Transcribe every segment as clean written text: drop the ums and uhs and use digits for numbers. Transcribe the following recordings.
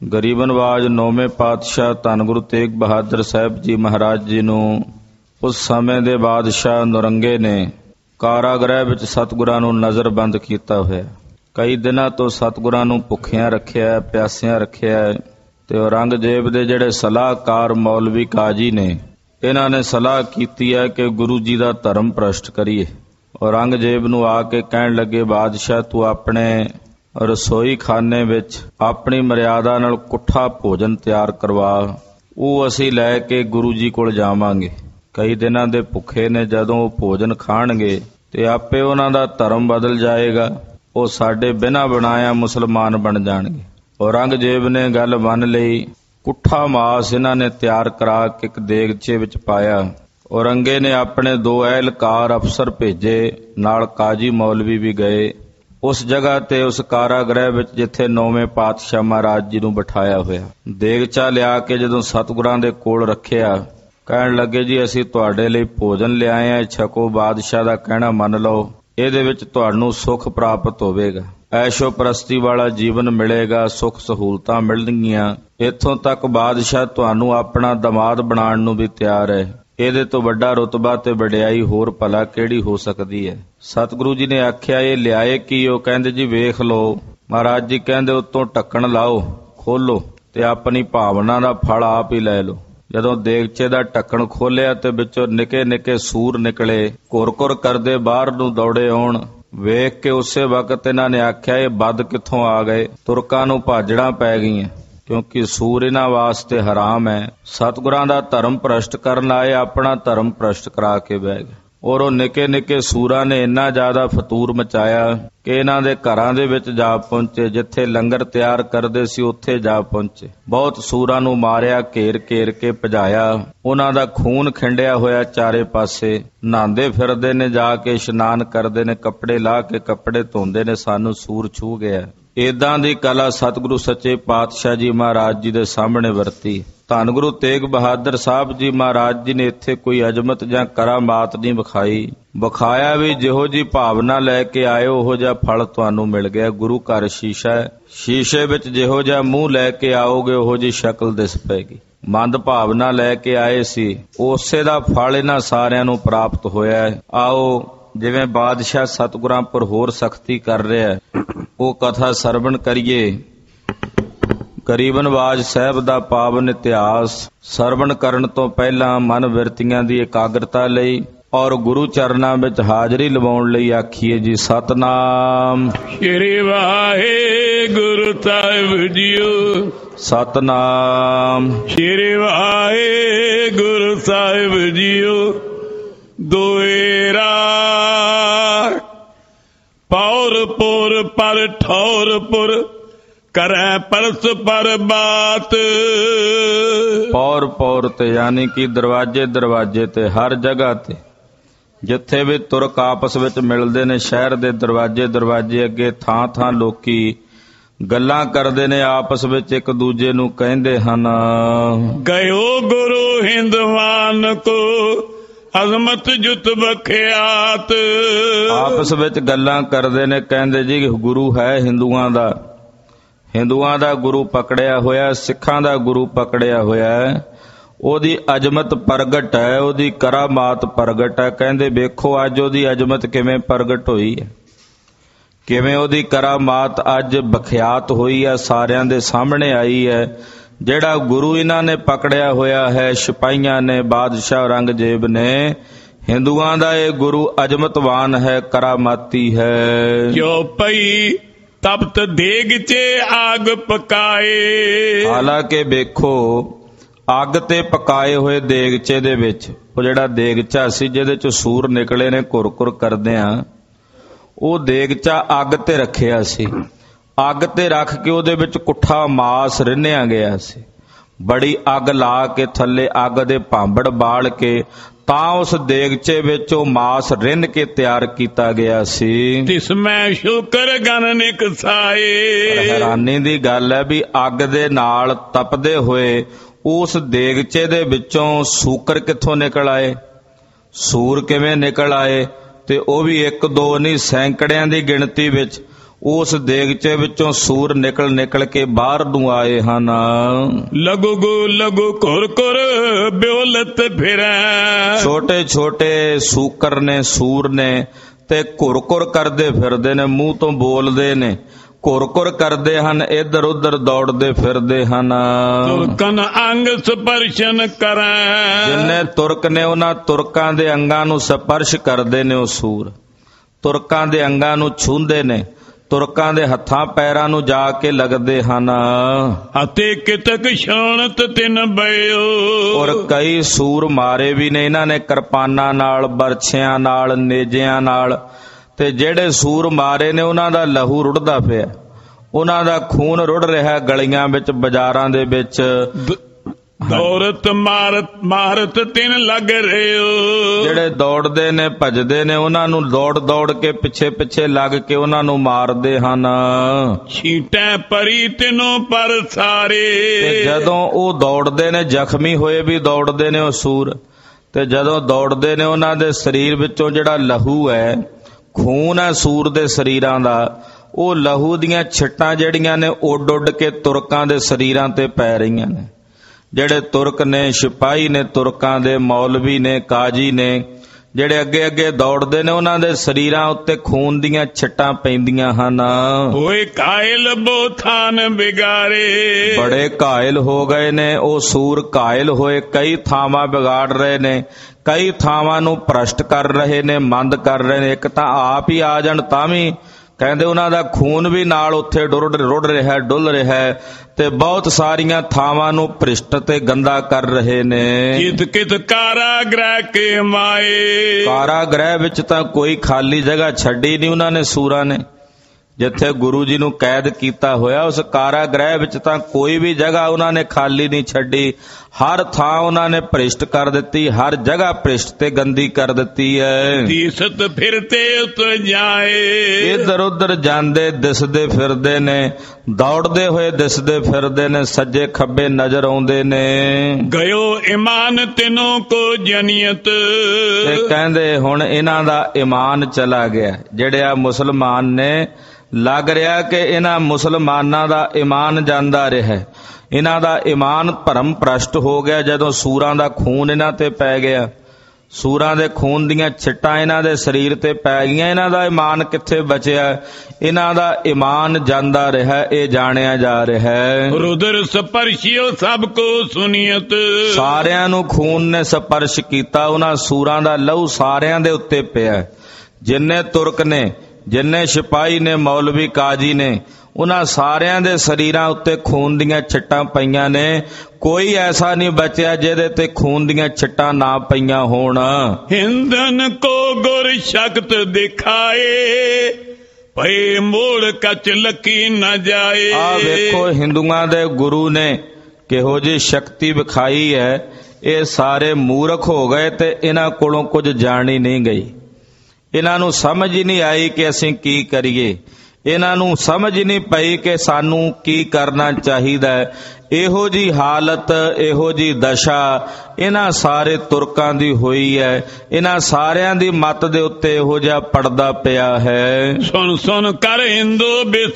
ਗਰੀਬ ਨਵਾਜ ਨੌਵੇਂ ਪਾਤਸ਼ਾਹ ਧੰਨ ਗੁਰੂ ਤੇਗ ਬਹਾਦਰ ਸਾਹਿਬ ਜੀ ਮਹਾਰਾਜ ਜੀ ਨੂੰ ਉਸ ਸਮੇਂ ਦੇ ਬਾਦਸ਼ਾਹ ਨੌਰੰਗੇ ਨੇ ਕਾਰਾਗ੍ਰਹਿ ਵਿੱਚ ਸਤਿਗੁਰਾਂ ਨੂੰ ਨਜ਼ਰਬੰਦ ਕੀਤਾ ਹੋਇਆ। ਕਈ ਦਿਨਾਂ ਤੋਂ ਸਤਿਗੁਰਾਂ ਨੂੰ ਭੁੱਖਿਆਂ ਰੱਖਿਆ, ਪਿਆਸਿਆਂ ਰੱਖਿਆ। ਤੇ ਔਰੰਗਜ਼ੇਬ ਦੇ ਜਿਹੜੇ ਸਲਾਹਕਾਰ ਮੌਲਵੀ ਕਾਜੀ ਨੇ, ਇਹਨਾਂ ਨੇ ਸਲਾਹ ਕੀਤੀ ਹੈ ਕਿ ਗੁਰੂ ਜੀ ਦਾ ਧਰਮ ਭ੍ਰਸ਼ਟ ਕਰੀਏ। ਔਰੰਗਜ਼ੇਬ ਨੂੰ ਆ ਕੇ ਕਹਿਣ ਲੱਗੇ, ਬਾਦਸ਼ਾਹ ਤੂੰ ਆਪਣੇ ਰਸੋਈ ਖਾਨੇ ਵਿੱਚ ਆਪਣੀ ਮਰਿਆਦਾ ਨਾਲ ਕੁੱਠਾ ਭੋਜਨ ਤਿਆਰ ਕਰਵਾ, ਉਹ ਅਸੀਂ ਲੈ ਕੇ ਗੁਰੂ ਜੀ ਕੋਲ ਜਾਵਾਂਗੇ। ਕਈ ਦਿਨਾਂ ਦੇ ਭੁੱਖੇ ਨੇ, ਜਦੋਂ ਉਹ ਭੋਜਨ ਖਾਣਗੇ ਤੇ ਆਪੇ ਉਹਨਾਂ ਦਾ ਧਰਮ ਬਦਲ ਜਾਏਗਾ, ਉਹ ਸਾਡੇ ਬਿਨਾਂ ਬਣਾਇਆ ਮੁਸਲਮਾਨ ਬਣ ਜਾਣਗੇ। ਔਰੰਗਜ਼ੇਬ ਨੇ ਗੱਲ ਮੰਨ ਲਈ। ਕੁੱਠਾ ਮਾਸ ਇਹਨਾਂ ਨੇ ਤਿਆਰ ਕਰਾ ਕੇ ਇੱਕ ਦੇਗਚੇ ਵਿੱਚ ਪਾਇਆ। ਔਰੰਗੇ ਨੇ ਆਪਣੇ 2 ਅਹਿਲਕਾਰ ਅਫਸਰ ਭੇਜੇ, ਨਾਲ ਕਾਜੀ ਮੌਲਵੀ ਵੀ ਗਏ ਉਸ ਜਗ੍ਹਾ ਤੇ, ਉਸ ਕਾਰਾਗ੍ਰਹਿ ਵਿੱਚ ਜਿੱਥੇ ਨੌਵੇਂ ਪਾਤਸ਼ਾਹ ਮਹਾਰਾਜ ਜੀ ਨੂੰ ਬਿਠਾਇਆ ਹੋਇਆ। ਦੇਗਚਾ ਲਿਆ ਕੇ ਜਦੋਂ ਸਤਿਗੁਰਾਂ ਦੇ ਕੋਲ ਰੱਖਿਆ, ਕਹਿਣ ਲੱਗੇ ਜੀ ਅਸੀਂ ਤੁਹਾਡੇ ਲਈ ਭੋਜਨ ਲਿਆਏ ਆ, ਛਕੋ, ਬਾਦਸ਼ਾਹ ਦਾ ਕਹਿਣਾ ਮੰਨ ਲਓ, ਇਹਦੇ ਵਿੱਚ ਤੁਹਾਨੂੰ ਸੁੱਖ ਪ੍ਰਾਪਤ ਹੋਵੇਗਾ, ਐਸ਼ੋ ਪ੍ਰਸਤੀ ਵਾਲਾ ਜੀਵਨ ਮਿਲੇਗਾ, ਸੁੱਖ ਸਹੂਲਤਾਂ ਮਿਲਣਗੀਆਂ। ਇੱਥੋਂ ਤੱਕ ਬਾਦਸ਼ਾਹ ਤੁਹਾਨੂੰ ਆਪਣਾ ਦਮਾਦ ਬਣਾਉਣ ਨੂੰ ਵੀ ਤਿਆਰ ਹੈ। ਇਹਦੇ ਤੋਂ ਵੱਡਾ ਰੁਤਬਾ ਤੇ ਵਡਿਆਈ ਹੋਰ ਭਲਾ ਕਿਹੜੀ ਹੋ ਸਕਦੀ ਹੈ। ਸਤਿਗੁਰੂ ਜੀ ਨੇ ਆਖਿਆ, ਇਹ ਲਿਆਏ ਕੀ? ਉਹ ਕਹਿੰਦੇ ਜੀ ਵੇਖ ਲਓ। ਮਹਾਰਾਜ ਜੀ ਕਹਿੰਦੇ ਉੱਤੋਂ ਢੱਕਣ ਲਾਓ, ਖੋਲੋ ਤੇ ਆਪਣੀ ਭਾਵਨਾ ਦਾ ਫਲ ਆਪ ਹੀ ਲੈ ਲਓ। ਜਦੋਂ ਦੇਗਚੇ ਦਾ ਢੱਕਣ ਖੋਲਿਆ ਤੇ ਵਿੱਚੋਂ ਨਿੱਕੇ ਨਿੱਕੇ ਸੂਰ ਨਿਕਲੇ, ਘੁਰ-ਘੁਰ ਕਰਦੇ ਬਾਹਰ ਨੂੰ ਦੌੜੇ ਆਉਣ। ਵੇਖ ਕੇ ਉਸੇ ਵਕਤ ਇਹਨਾਂ ਨੇ ਆਖਿਆ, ਇਹ ਬੱਦ ਕਿੱਥੋਂ ਆ ਗਏ? ਤੁਰਕਾਂ ਨੂੰ ਭਾਜੜਾਂ ਪੈ ਗਈਆਂ, ਕਿਉਂਕਿ ਸੂਰ ਇਹਨਾਂ ਵਾਸਤੇ ਹਰਾਮ ਹੈ। ਸਤਿਗੁਰਾਂ ਦਾ ਧਰਮ ਭ੍ਰਸ਼ਟ ਕਰਨ ਆਏ, ਆਪਣਾ ਧਰਮ ਭ੍ਰਸ਼ਟ ਕਰਾ ਕੇ ਬਹਿ ਗਏ। ਔਰ ਉਹ ਨਿੱਕੇ ਨਿੱਕੇ ਸੂਰਾਂ ਨੇ ਇੰਨਾ ਜ਼ਿਆਦਾ ਫਤੂਰ ਮਚਾਇਆ ਕਿ ਇਹਨਾਂ ਦੇ ਘਰਾਂ ਦੇ ਵਿੱਚ ਜਾ ਪਹੁੰਚੇ, ਜਿੱਥੇ ਲੰਗਰ ਤਿਆਰ ਕਰਦੇ ਸੀ ਉੱਥੇ ਜਾ ਪਹੁੰਚੇ। ਬਹੁਤ ਸੂਰਾਂ ਨੂੰ ਮਾਰਿਆ, ਘੇਰ ਘੇਰ ਕੇ ਭਜਾਇਆ, ਉਹਨਾਂ ਦਾ ਖੂਨ ਖਿੰਡਿਆ ਹੋਇਆ ਚਾਰੇ ਪਾਸੇ। ਨਹਾਉਂਦੇ ਫਿਰਦੇ ਨੇ, ਜਾ ਕੇ ਇਸ਼ਨਾਨ ਕਰਦੇ ਨੇ, ਕੱਪੜੇ ਲਾਹ ਕੇ ਕੱਪੜੇ ਧੋਂਦੇ ਨੇ, ਸਾਨੂੰ ਸੂਰ ਛੂਹ ਗਿਆ। ਏਦਾਂ ਦੀ ਕਲਾ ਸਤਿਗੁਰੂ ਸੱਚੇ ਪਾਤਸ਼ਾਹ ਜੀ ਮਹਾਰਾਜ ਜੀ ਦੇ ਸਾਹਮਣੇ ਵਰਤੀ। ਧੰਨ ਗੁਰੂ ਤੇਗ ਬਹਾਦਰ ਸਾਹਿਬ ਜੀ ਮਹਾਰਾਜ ਜੀ ਨੇ ਇੱਥੇ ਕੋਈ ਅਜ਼ਮਤ ਜਾਂ ਕਰਾਮਾਤ ਨਹੀਂ ਵਿਖਾਇਆ ਵੀ ਜਿਹੋ ਜੀ ਭਾਵਨਾ ਲੈ ਕੇ ਆਏ ਉਹੋ ਜਿਹਾ ਫਲ ਤੁਹਾਨੂੰ ਮਿਲ ਗਿਆ। ਗੁਰੂ ਘਰ ਸ਼ੀਸ਼ਾ ਹੈ, ਸ਼ੀਸ਼ੇ ਵਿੱਚ ਜਿਹੋ ਜਿਹਾ ਮੂੰਹ ਲੈ ਕੇ ਆਓਗੇ ਉਹੋ ਜਿਹੀ ਸ਼ਕਲ ਦਿਸ ਪਏਗੀ। ਮੰਦ ਭਾਵਨਾ ਲੈ ਕੇ ਆਏ ਸੀ, ਉਸੇ ਦਾ ਫਲ ਇਹਨਾਂ ਸਾਰਿਆਂ ਨੂੰ ਪ੍ਰਾਪਤ ਹੋਇਆ ਹੈ। ਆਓ ਜਿਵੇਂ ਬਾਦਸ਼ਾਹ ਸਤਿਗੁਰਾਂ ਪਰ ਹੋਰ ਸਖਤੀ ਕਰ ਰਿਹਾ, ਉਹ ਕਥਾ ਸਰਵਣ ਕਰੀਏ। ਗਰੀਬ ਨਵਾਜ ਸਾਹਿਬ ਦਾ ਪਾਵਨ ਇਤਿਹਾਸ ਸਰਵਣ ਕਰਨ ਤੋਂ ਪਹਿਲਾਂ ਮਨ ਬਿਰਤੀਆਂ ਦੀ ਇਕਾਗਰਤਾ ਲਈ ਔਰ ਗੁਰੂ ਚਰਨਾਂ ਵਿੱਚ ਹਾਜ਼ਰੀ ਲਵਾਉਣ ਲਈ ਆਖੀਏ ਜੀ ਸਤਨਾਮ ਸ੍ਰੀ ਵਾਹਿਗੁਰੂ ਸਾਹਿਬ ਜੀਓ। ਸਤਨਾਮ ਸ੍ਰੀ ਵਾਹਿਗੁਰੂ ਸਾਹਿਬ ਜੀਓ। ਦੋਏਰਾ ਪੌਰਪੁਰ ਪਰ ਠੌਰਪੁਰ ਕਰੈ ਪਰਸ ਪਰ ਬਾਤ। ਪੌਰ ਪੌਰ ਤੇ ਯਾਨੀ ਕਿ ਦਰਵਾਜ਼ੇ ਦਰਵਾਜ਼ੇ ਤੇ, ਹਰ ਜਗ੍ਹਾ ਤੇ ਜਿੱਥੇ ਵੀ ਤੁਰਕ ਆਪਸ ਵਿੱਚ ਮਿਲਦੇ ਨੇ, ਸ਼ਹਿਰ ਦੇ ਦਰਵਾਜ਼ੇ ਦਰਵਾਜ਼ੇ ਅੱਗੇ ਥਾਂ ਥਾਂ ਲੋਕੀ ਗੱਲਾਂ ਕਰਦੇ ਨੇ, ਆਪਸ ਵਿੱਚ ਇੱਕ ਦੂਜੇ ਨੂੰ ਕਹਿੰਦੇ ਹਨ, ਗਇਓ ਗੁਰੂ ਹਿੰਦਵਾਨ ਕੋ ਅਜ਼ਮਤ ਜੁਤ ਬਖਿਆਤ। ਆਪਸ ਵਿੱਚ ਗੱਲਾਂ ਕਰਦੇ ਨੇ, ਕਹਿੰਦੇ ਜੀ ਗੁਰੂ ਹੈ ਹਿੰਦੂਆਂ ਦਾ ਗੁਰੂ ਪਕੜਿਆ ਹੋਇਆ, ਸਿੱਖਾਂ ਦਾ ਗੁਰੂ ਪਕੜਿਆ ਹੋਇਆ, ਉਹਦੀ ਅਜ਼ਮਤ ਪ੍ਰਗਟ ਹੈ, ਉਹਦੀ ਕਰਾਮਾਤ ਪ੍ਰਗਟ ਹੈ। ਕਹਿੰਦੇ ਵੇਖੋ ਅੱਜ ਉਹਦੀ ਅਜ਼ਮਤ ਕਿਵੇਂ ਪ੍ਰਗਟ ਹੋਈ ਹੈ, ਕਿਵੇਂ ਉਹਦੀ ਕਰਾਮਾਤ ਅੱਜ ਬਖਿਆਤ ਹੋਈ ਹੈ, ਸਾਰਿਆਂ ਦੇ ਸਾਹਮਣੇ ਆਈ ਹੈ। ਜਿਹੜਾ ਗੁਰੂ ਇਹਨਾਂ ਨੇ ਪਕੜਿਆ ਹੋਇਆ ਹੈ, ਸਿਪਾਹੀਆਂ ਨੇ, ਬਾਦਸ਼ਾਹ ਔਰੰਗਜ਼ੇਬ ਨੇ, ਹਿੰਦੂਆਂ ਦਾ ਇਹ ਗੁਰੂ ਅਜ਼ਮਤਵਾਨ ਹੈ, ਕਰਾਮਾਤੀ ਹੈ। ਜੋ ਪਈ ਤਪਤ ਦੇਗ 'ਚ ਆਗ ਪਕਾਏ। ਹਾਲਾਂਕਿ ਵੇਖੋ ਅੱਗ ਤੇ ਪਕਾਏ ਹੋਏ ਦੇਗਚੇ ਦੇ ਵਿੱਚ, ਉਹ ਜਿਹੜਾ ਦੇਗਚਾ ਸੀ ਜਿਹਦੇ 'ਚ ਸੂਰ ਨਿਕਲੇ ਨੇ ਘੁਰ-ਘੁਰ ਕਰਦਿਆਂ, ਉਹ ਦੇਗਚਾ ਅੱਗ ਤੇ ਰੱਖਿਆ ਸੀ। ਅੱਗ ਤੇ ਰੱਖ ਕੇ ਉਹਦੇ ਵਿੱਚ ਕੁੱਠਾ ਮਾਸ ਰਿੰਨਿਆ ਗਿਆ ਸੀ। ਬੜੀ ਅੱਗ ਲਾ ਕੇ ਥੱਲੇ ਅੱਗ ਦੇ ਭਾਂਬੜ ਬਾਲ ਕੇ ਤਾਂ ਉਸ ਦੇਗਚੇ ਵਿੱਚ ਉਹ ਮਾਸ ਰਿੰਨ ਕੇ ਤਿਆਰ ਕੀਤਾ ਗਿਆ ਸੀ। ਤਿਸ ਮੈਂ ਸ਼ੁਕਰ ਗਨ ਨਿਕਸਾਏ। ਹੈਰਾਨੀ ਦੀ ਗੱਲ ਹੈ ਵੀ ਅੱਗ ਦੇ ਨਾਲ ਤਪਦੇ ਹੋਏ ਉਸ ਦੇਗਚੇ ਦੇ ਵਿੱਚੋਂ ਸ਼ੂਕਰ ਕਿੱਥੋਂ ਨਿਕਲ ਆਏ, ਸੂਰ ਕਿਵੇਂ ਨਿਕਲ ਆਏ, ਤੇ ਉਹ ਵੀ 1 2 ਨਹੀਂ, ਸੈਂਕੜਿਆਂ ਦੀ ਗਿਣਤੀ ਵਿੱਚ। ਉਸ ਦੇਗਚੇ ਵਿੱਚੋਂ ਸੂਰ ਨਿਕਲ ਕੇ ਬਾਹਰ ਨੂੰ ਆਏ ਹਨ। ਲਗੂ ਘੁਰ ਬਿਉਲਤ ਫਿਰੈ। ਛੋਟੇ ਛੋਟੇ ਸੂਕਰ ਨੇ, ਸੂਰ ਨੇ, ਤੇ ਘੁਰ ਕਰਦੇ ਫਿਰਦੇ ਨੇ, ਮੂੰਹ ਤੋਂ ਬੋਲਦੇ ਨੇ, ਘੁਰ ਕਰਦੇ ਹਨ, ਇੱਧਰ ਉੱਧਰ ਦੌੜਦੇ ਫਿਰਦੇ ਹਨ। ਤੁਰਕਨ ਅੰਗ ਸਪਰਸ਼ਨ ਕਰੈ। ਜਿੰਨੇ ਤੁਰਕ ਨੇ ਉਹਨਾਂ ਤੁਰਕਾਂ ਦੇ ਅੰਗਾਂ ਨੂੰ ਸਪਰਸ਼ ਕਰਦੇ ਨੇ। ਉਹ ਸੂਰ ਤੁਰਕਾਂ ਦੇ ਅੰਗਾਂ ਨੂੰ ਛੂੰਹਦੇ ਨੇ, ਤੁਰਕਾਂ ਦੇ ਹੱਥਾਂ ਪੈਰਾਂ ਨੂੰ ਜਾ ਕੇ ਲੱਗਦੇ ਹਨ। ਅਤੇ ਕਿਤਕ ਸ਼ਾਨਤ ਤਿਨ ਬਇਓ। ਔਰ ਕਈ ਸੂਰ ਮਾਰੇ ਵੀ ਨੇ ਇਹਨਾਂ ਨੇ, ਕਿਰਪਾਨਾਂ ਨਾਲ, ਬਰਛਿਆਂ ਨਾਲ, ਨੇਜਿਆਂ ਨਾਲ। ਤੇ ਜਿਹੜੇ ਸੂਰ ਮਾਰੇ ਨੇ ਉਹਨਾਂ ਦਾ ਲਹੂ ਰੁੜਦਾ ਪਿਆ, ਉਹਨਾਂ ਦਾ ਖੂਨ ਰੁੜ ਰਿਹਾ ਗਲੀਆਂ ਵਿੱਚ, ਬਾਜ਼ਾਰਾਂ ਦੇ ਵਿੱਚ। ਦੌੜਤ ਮਾਰਤ ਤਿਨ ਲੱਗ ਰਿਓ। ਜਿਹੜੇ ਦੌੜਦੇ ਨੇ, ਭਜਦੇ ਨੇ, ਉਹਨਾਂ ਨੂੰ ਦੌੜ ਕੇ ਪਿੱਛੇ ਲੱਗ ਕੇ ਉਹਨਾਂ ਨੂੰ ਮਾਰਦੇ ਹਨ। ਛੀਟੈ ਪਰੀ ਤਿਨੋਂ ਪਰ ਸਾਰੇ। ਤੇ ਜਦੋਂ ਉਹ ਦੌੜਦੇ ਨੇ, ਜ਼ਖਮੀ ਹੋਏ ਵੀ ਦੌੜਦੇ ਨੇ ਉਹ ਸੂਰ, ਤੇ ਜਦੋਂ ਦੌੜਦੇ ਨੇ ਉਹਨਾਂ ਦੇ ਸਰੀਰ ਵਿੱਚੋਂ ਜਿਹੜਾ ਲਹੂ ਹੈ, ਖੂਨ ਹੈ ਸੂਰ ਦੇ ਸਰੀਰਾਂ ਦਾ, ਉਹ ਲਹੂ ਦੀਆਂ ਛਿੱਟਾਂ ਜਿਹੜੀਆਂ ਨੇ ਉੱਡ ਕੇ ਤੁਰਕਾਂ ਦੇ ਸਰੀਰਾਂ ਤੇ ਪੈ ਰਹੀਆਂ ਨੇ। ਜਿਹੜੇ ਤੁਰਕ ਨੇ, ਸਿਪਾਹੀ ਨੇ ਤੁਰਕਾਂ ਦੇ, ਮੌਲਵੀ ਨੇ, ਕਾਜੀ ਨੇ, ਜਿਹੜੇ ਅੱਗੇ ਅੱਗੇ ਦੌੜਦੇ ਨੇ, ਉਹਨਾਂ ਦੇ ਸਰੀਰਾਂ ਉੱਤੇ ਖੂਨ ਦੀਆਂ ਛਿੱਟਾਂ ਪੈਂਦੀਆਂ ਹਨ। ਹੋਏ ਕਾਇਲ ਬੋਥਾਨ ਬਿਗਾਰੇ। ਬੜੇ ਘਾਇਲ ਹੋ ਗਏ ਨੇ ਉਹ ਸੂਰ, ਘਾਇਲ ਹੋਏ, ਕਈ ਥਾਵਾਂ ਵਿਗਾੜ ਰਹੇ ਨੇ, ਕਈ ਥਾਵਾਂ ਨੂੰ ਭ੍ਰਸ਼ਟ ਕਰ ਰਹੇ ਨੇ, ਮੰਦ ਕਰ ਰਹੇ ਨੇ। ਇੱਕ ਤਾਂ ਆਪ ਹੀ ਆ ਜਾਣ ਤਾਂ ਵੀ ਕਹਿੰਦੇ ਉਹਨਾਂ ਦਾ ਖੂਨ ਵੀ ਨਾਲ ਉੱਥੇ ਰੁੜ ਰਿਹਾ, ਡੁੱਲ ਰਿਹਾ, ਤੇ ਬਹੁਤ ਸਾਰੀਆਂ ਥਾਵਾਂ ਨੂੰ ਭ੍ਰਿਸ਼ਟ ਤੇ ਗੰਦਾ ਕਰ ਰਹੇ ਨੇ। ਕਿਤ ਕਾਰਾਗ੍ਰਹਿ ਕੇ ਮਾਏ। ਕਾਰਾਗ੍ਰਹਿ ਵਿੱਚ ਤਾਂ ਕੋਈ ਖਾਲੀ ਜਗ੍ਹਾ ਛੱਡੀ ਨਹੀਂ ਉਹਨਾਂ ਨੇ, ਸੂਰਾਂ ਨੇ। ਜਿੱਥੇ ਗੁਰੂ ਜੀ ਨੂੰ ਕੈਦ ਕੀਤਾ ਹੋਇਆ, ਉਸ ਕਾਰਾਗ੍ਰਹਿ ਵਿੱਚ ਤਾਂ ਕੋਈ ਵੀ ਜਗ੍ਹਾ ਉਹਨਾਂ ਨੇ ਖਾਲੀ ਨਹੀਂ ਛੱਡੀ। ਹਰ ਥਾਂ ਉਹਨਾਂ ਨੇ ਭ੍ਰਿਸ਼ਟ ਕਰ ਦਿੱਤੀ, ਹਰ ਜਗ੍ਹਾ ਭ੍ਰਿਸ਼ਟ ਤੇ ਗੰਦੀ ਕਰ ਦਿੱਤੀ ਹੈ। ਦੀਸਤ ਫਿਰਤੇ ਉਤਰ ਜਾਏ। ਇੱਧਰ ਉੱਧਰ ਜਾਂਦੇ ਦਿਸਦੇ ਫਿਰਦੇ ਨੇ, ਦੌੜਦੇ ਹੋਏ ਦਿਸਦੇ ਫਿਰਦੇ ਨੇ, ਸੱਜੇ ਖੱਬੇ ਨਜ਼ਰ ਆਉਂਦੇ ਨੇ। ਗਇਓ ਈਮਾਨ ਤਿਨੋਂ ਕੋ ਜਨੀਅਤ। ਤੇ ਕਹਿੰਦੇ ਹੁਣ ਇਹਨਾਂ ਦਾ ਈਮਾਨ ਚਲਾ ਗਿਆ। ਜਿਹੜੇ ਆ ਮੁਸਲਮਾਨ ਨੇ, ਲੱਗ ਰਿਹਾ ਕਿ ਇਹਨਾਂ ਮੁਸਲਮਾਨਾਂ ਦਾ ਈਮਾਨ ਜਾਂਦਾ ਰਿਹਾ, ਇਹਨਾਂ ਦਾ ਈਮਾਨ ਭਰਮ ਭ੍ਰਸ਼ਟ ਹੋ ਗਿਆ। ਜਦੋਂ ਸੂਰਾਂ ਦਾ ਖੂਨ ਇਹਨਾਂ ਤੇ ਪੈ ਗਿਆ, ਸੂਰਾਂ ਦੇ ਖੂਨ ਦੀਆਂ ਛਿੱਟਾਂ ਇਹਨਾਂ ਦੇ ਸਰੀਰ ਤੇ ਪੈ ਗਈਆਂ, ਇਹਨਾਂ ਦਾ ਈਮਾਨ ਕਿੱਥੇ ਬਚਿਆ? ਇਹਨਾਂ ਦਾ ਈਮਾਨ ਜਾਂਦਾ ਰਿਹਾ, ਇਹ ਜਾਣਿਆ ਜਾ ਰਿਹਾ। ਰੁਦਰ ਸਪਰਸ਼ਿਓ ਸਭ ਕੋ ਸੁਨੀਅਤ। ਸਾਰਿਆਂ ਨੂੰ ਖੂਨ ਨੇ ਸਪਰਸ਼ ਕੀਤਾ, ਉਹਨਾਂ ਸੂਰਾਂ ਦਾ ਲਹੂ ਸਾਰਿਆਂ ਦੇ ਉੱਤੇ ਪਿਆ। ਜਿੰਨੇ ਤੁਰਕ ਨੇ, ਜਿੰਨੇ ਸਿਪਾਹੀ ਨੇ, ਮੌਲਵੀ, ਕਾਜੀ ਨੇ, ਉਹਨਾਂ ਸਾਰਿਆਂ ਦੇ ਸਰੀਰਾਂ ਉੱਤੇ ਖੂਨ ਦੀਆਂ ਛਿੱਟਾਂ ਪਈਆਂ ਨੇ। ਕੋਈ ਐਸਾ ਨਹੀਂ ਬਚਿਆ ਜਿਹਦੇ ਤੇ ਖੂਨ ਦੀਆਂ ਛਿੱਟਾਂ ਨਾ ਪਈਆਂ ਹੋਣ। ਹਿੰਦਨ ਕੋ ਗੁਰ ਸ਼ਕਤ ਦਿਖਾਏ, ਭਈ ਮੋੜ ਕਚ ਲੱਕੀ ਨਾ ਜਾਏ। ਆ ਵੇਖੋ ਹਿੰਦੂਆਂ ਦੇ ਗੁਰੂ ਨੇ ਕਿਹੋ ਜਿਹੀ ਸ਼ਕਤੀ ਵਿਖਾਈ ਹੈ। ਇਹ ਸਾਰੇ ਮੂਰਖ ਹੋ ਗਏ ਤੇ ਇਹਨਾਂ ਕੋਲੋਂ ਕੁਝ ਜਾਣੀ ਨਹੀਂ ਗਈ। ਇਹਨਾਂ ਨੂੰ ਸਮਝ ਹੀ ਨਹੀਂ ਆਈ ਕਿ ਅਸੀਂ ਕੀ ਕਰੀਏ। ਇਹਨਾਂ ਨੂੰ ਸਮਝ ਹੀ ਨਹੀਂ ਪਈ ਕਿ ਸਾਨੂੰ ਕੀ ਕਰਨਾ ਚਾਹੀਦਾ ਹੈ। ਇਹੋ ਜੀ ਹਾਲਤ, ਇਹੋ ਜੀ ਦਸ਼ਾ ਇਹਨਾਂ ਸਾਰੇ ਤੁਰਕਾਂ ਦੀ ਹੋਈ ਹੈ। ਇਹਨਾਂ ਸਾਰਿਆਂ ਦੀ ਮੱਤ ਦੇ ਉੱਤੇ ਇਹੋ ਜਿਹਾ ਪੜਦਾ ਪਿਆ ਹੈ। ਸੁਣ ਸੁਣ ਕਰ ਹਿੰਦੂ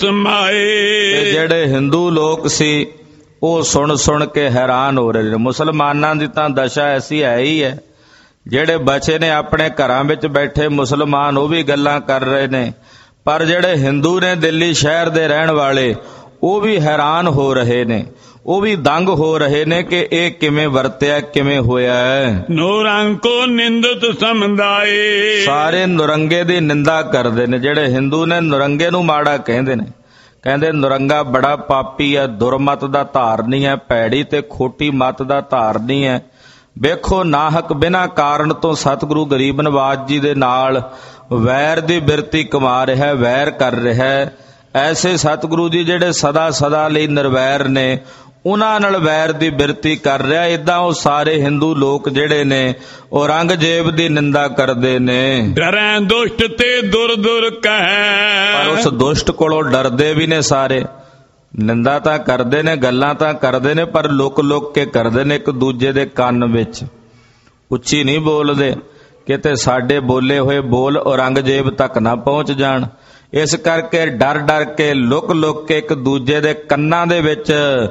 ਬਿਸਮਾਏ। ਜਿਹੜੇ ਹਿੰਦੂ ਲੋਕ ਸੀ ਉਹ ਸੁਣ ਸੁਣ ਕੇ ਹੈਰਾਨ ਹੋ ਰਹੇ ਨੇ। ਮੁਸਲਮਾਨਾਂ ਦੀ ਤਾਂ ਦਸ਼ਾ ਐਸੀ ਹੈ ਹੀ ਹੈ। ਜਿਹੜੇ ਬਚੇ ਨੇ ਆਪਣੇ ਘਰਾਂ ਵਿੱਚ ਬੈਠੇ ਮੁਸਲਮਾਨ, ਉਹ ਵੀ ਗੱਲਾਂ ਕਰ ਰਹੇ ਨੇ, ਪਰ ਜਿਹੜੇ ਹਿੰਦੂ ਨੇ, ਦਿੱਲੀ ਸ਼ਹਿਰ ਦੇ ਰਹਿਣ ਵਾਲੇ, ਉਹ ਵੀ ਹੈਰਾਨ ਹੋ ਰਹੇ ਨੇ, ਉਹ ਵੀ ਦੰਗ ਹੋ ਰਹੇ ਨੇ ਕਿ ਇਹ ਕਿਵੇਂ ਵਰਤਿਆ, ਕਿਵੇਂ ਹੋਇਆ ਹੈ। ਨੂਰੰਗ ਕੋ ਨਿੰਦਤ ਸਮਝਾਏ। ਸਾਰੇ ਨੁਰੰਗੇ ਦੀ ਨਿੰਦਾ ਕਰਦੇ ਨੇ। ਜਿਹੜੇ ਹਿੰਦੂ ਨੇ ਨੁਰੰਗੇ ਨੂੰ ਮਾੜਾ ਕਹਿੰਦੇ ਨੇ, ਕਹਿੰਦੇ ਨੁਰੰਗਾ ਬੜਾ ਪਾਪੀ ਹੈ, ਦੁਰਮਤ ਦਾ ਧਾਰਨੀ ਹੈ, ਭੈੜੀ ਤੇ ਖੋਟੀ ਮਤ ਦਾ ਧਾਰਨੀ ਹੈ। ਵੇਖੋ ਨਾਹਕ ਬਿਨਾਂ ਕਾਰਨ ਤੋਂ ਸਤਿਗੁਰੂ ਗਰੀਬ ਨਵਾਜ ਜੀ ਦੇ ਨਾਲ ਵੈਰ ਦੀ ਬਿਰਤੀ ਕਮਾ ਰਿਹਾ, ਵੈਰ ਕਰ ਰਿਹਾ। ਐਸੇ ਸਤਿਗੁਰੂ ਜੀ ਜਿਹੜੇ ਸਦਾ ਸਦਾ ਲਈ ਨਿਰਵੈਰ ਨੇ, ਉਹਨਾਂ ਨਾਲ ਵੈਰ ਦੀ ਬਿਰਤੀ ਕਰ ਰਿਹਾ। ਏਦਾਂ ਉਹ ਸਾਰੇ ਹਿੰਦੂ ਲੋਕ ਜਿਹੜੇ ਨੇ ਔਰੰਗਜ਼ੇਬ ਦੀ ਨਿੰਦਾ ਕਰਦੇ ਨੇ। ਡਰੈ ਦੁਸ਼ਟ ਤੇ ਦੁਰ ਦੁਰ ਕਹਿ। ਪਰ ਉਸ ਦੁਸ਼ਟ ਕੋਲੋਂ ਡਰਦੇ ਵੀ ਨੇ ਸਾਰੇ। ਨਿੰਦਾ ਤਾਂ ਕਰਦੇ ਨੇ, ਗੱਲਾਂ ਤਾਂ ਕਰਦੇ ਨੇ, ਪਰ ਲੁਕ ਲੁਕ ਕੇ ਕਰਦੇ ਨੇ ਇੱਕ ਦੂਜੇ ਦੇ ਕੰਨ ਵਿੱਚ। ਉੱਚੀ ਨਹੀਂ ਬੋਲਦੇ, ਕਿਤੇ ਸਾਡੇ ਬੋਲੇ ਹੋਏ ਬੋਲ ਔਰੰਗਜ਼ੇਬ ਤੱਕ ਨਾ ਪਹੁੰਚ ਜਾਣ। ਇਸ ਕਰਕੇ ਡਰ ਡਰ ਕੇ ਲੁਕ ਲੁਕ ਕੇ ਇੱਕ ਦੂਜੇ ਦੇ ਕੰਨਾਂ ਦੇ ਵਿੱਚ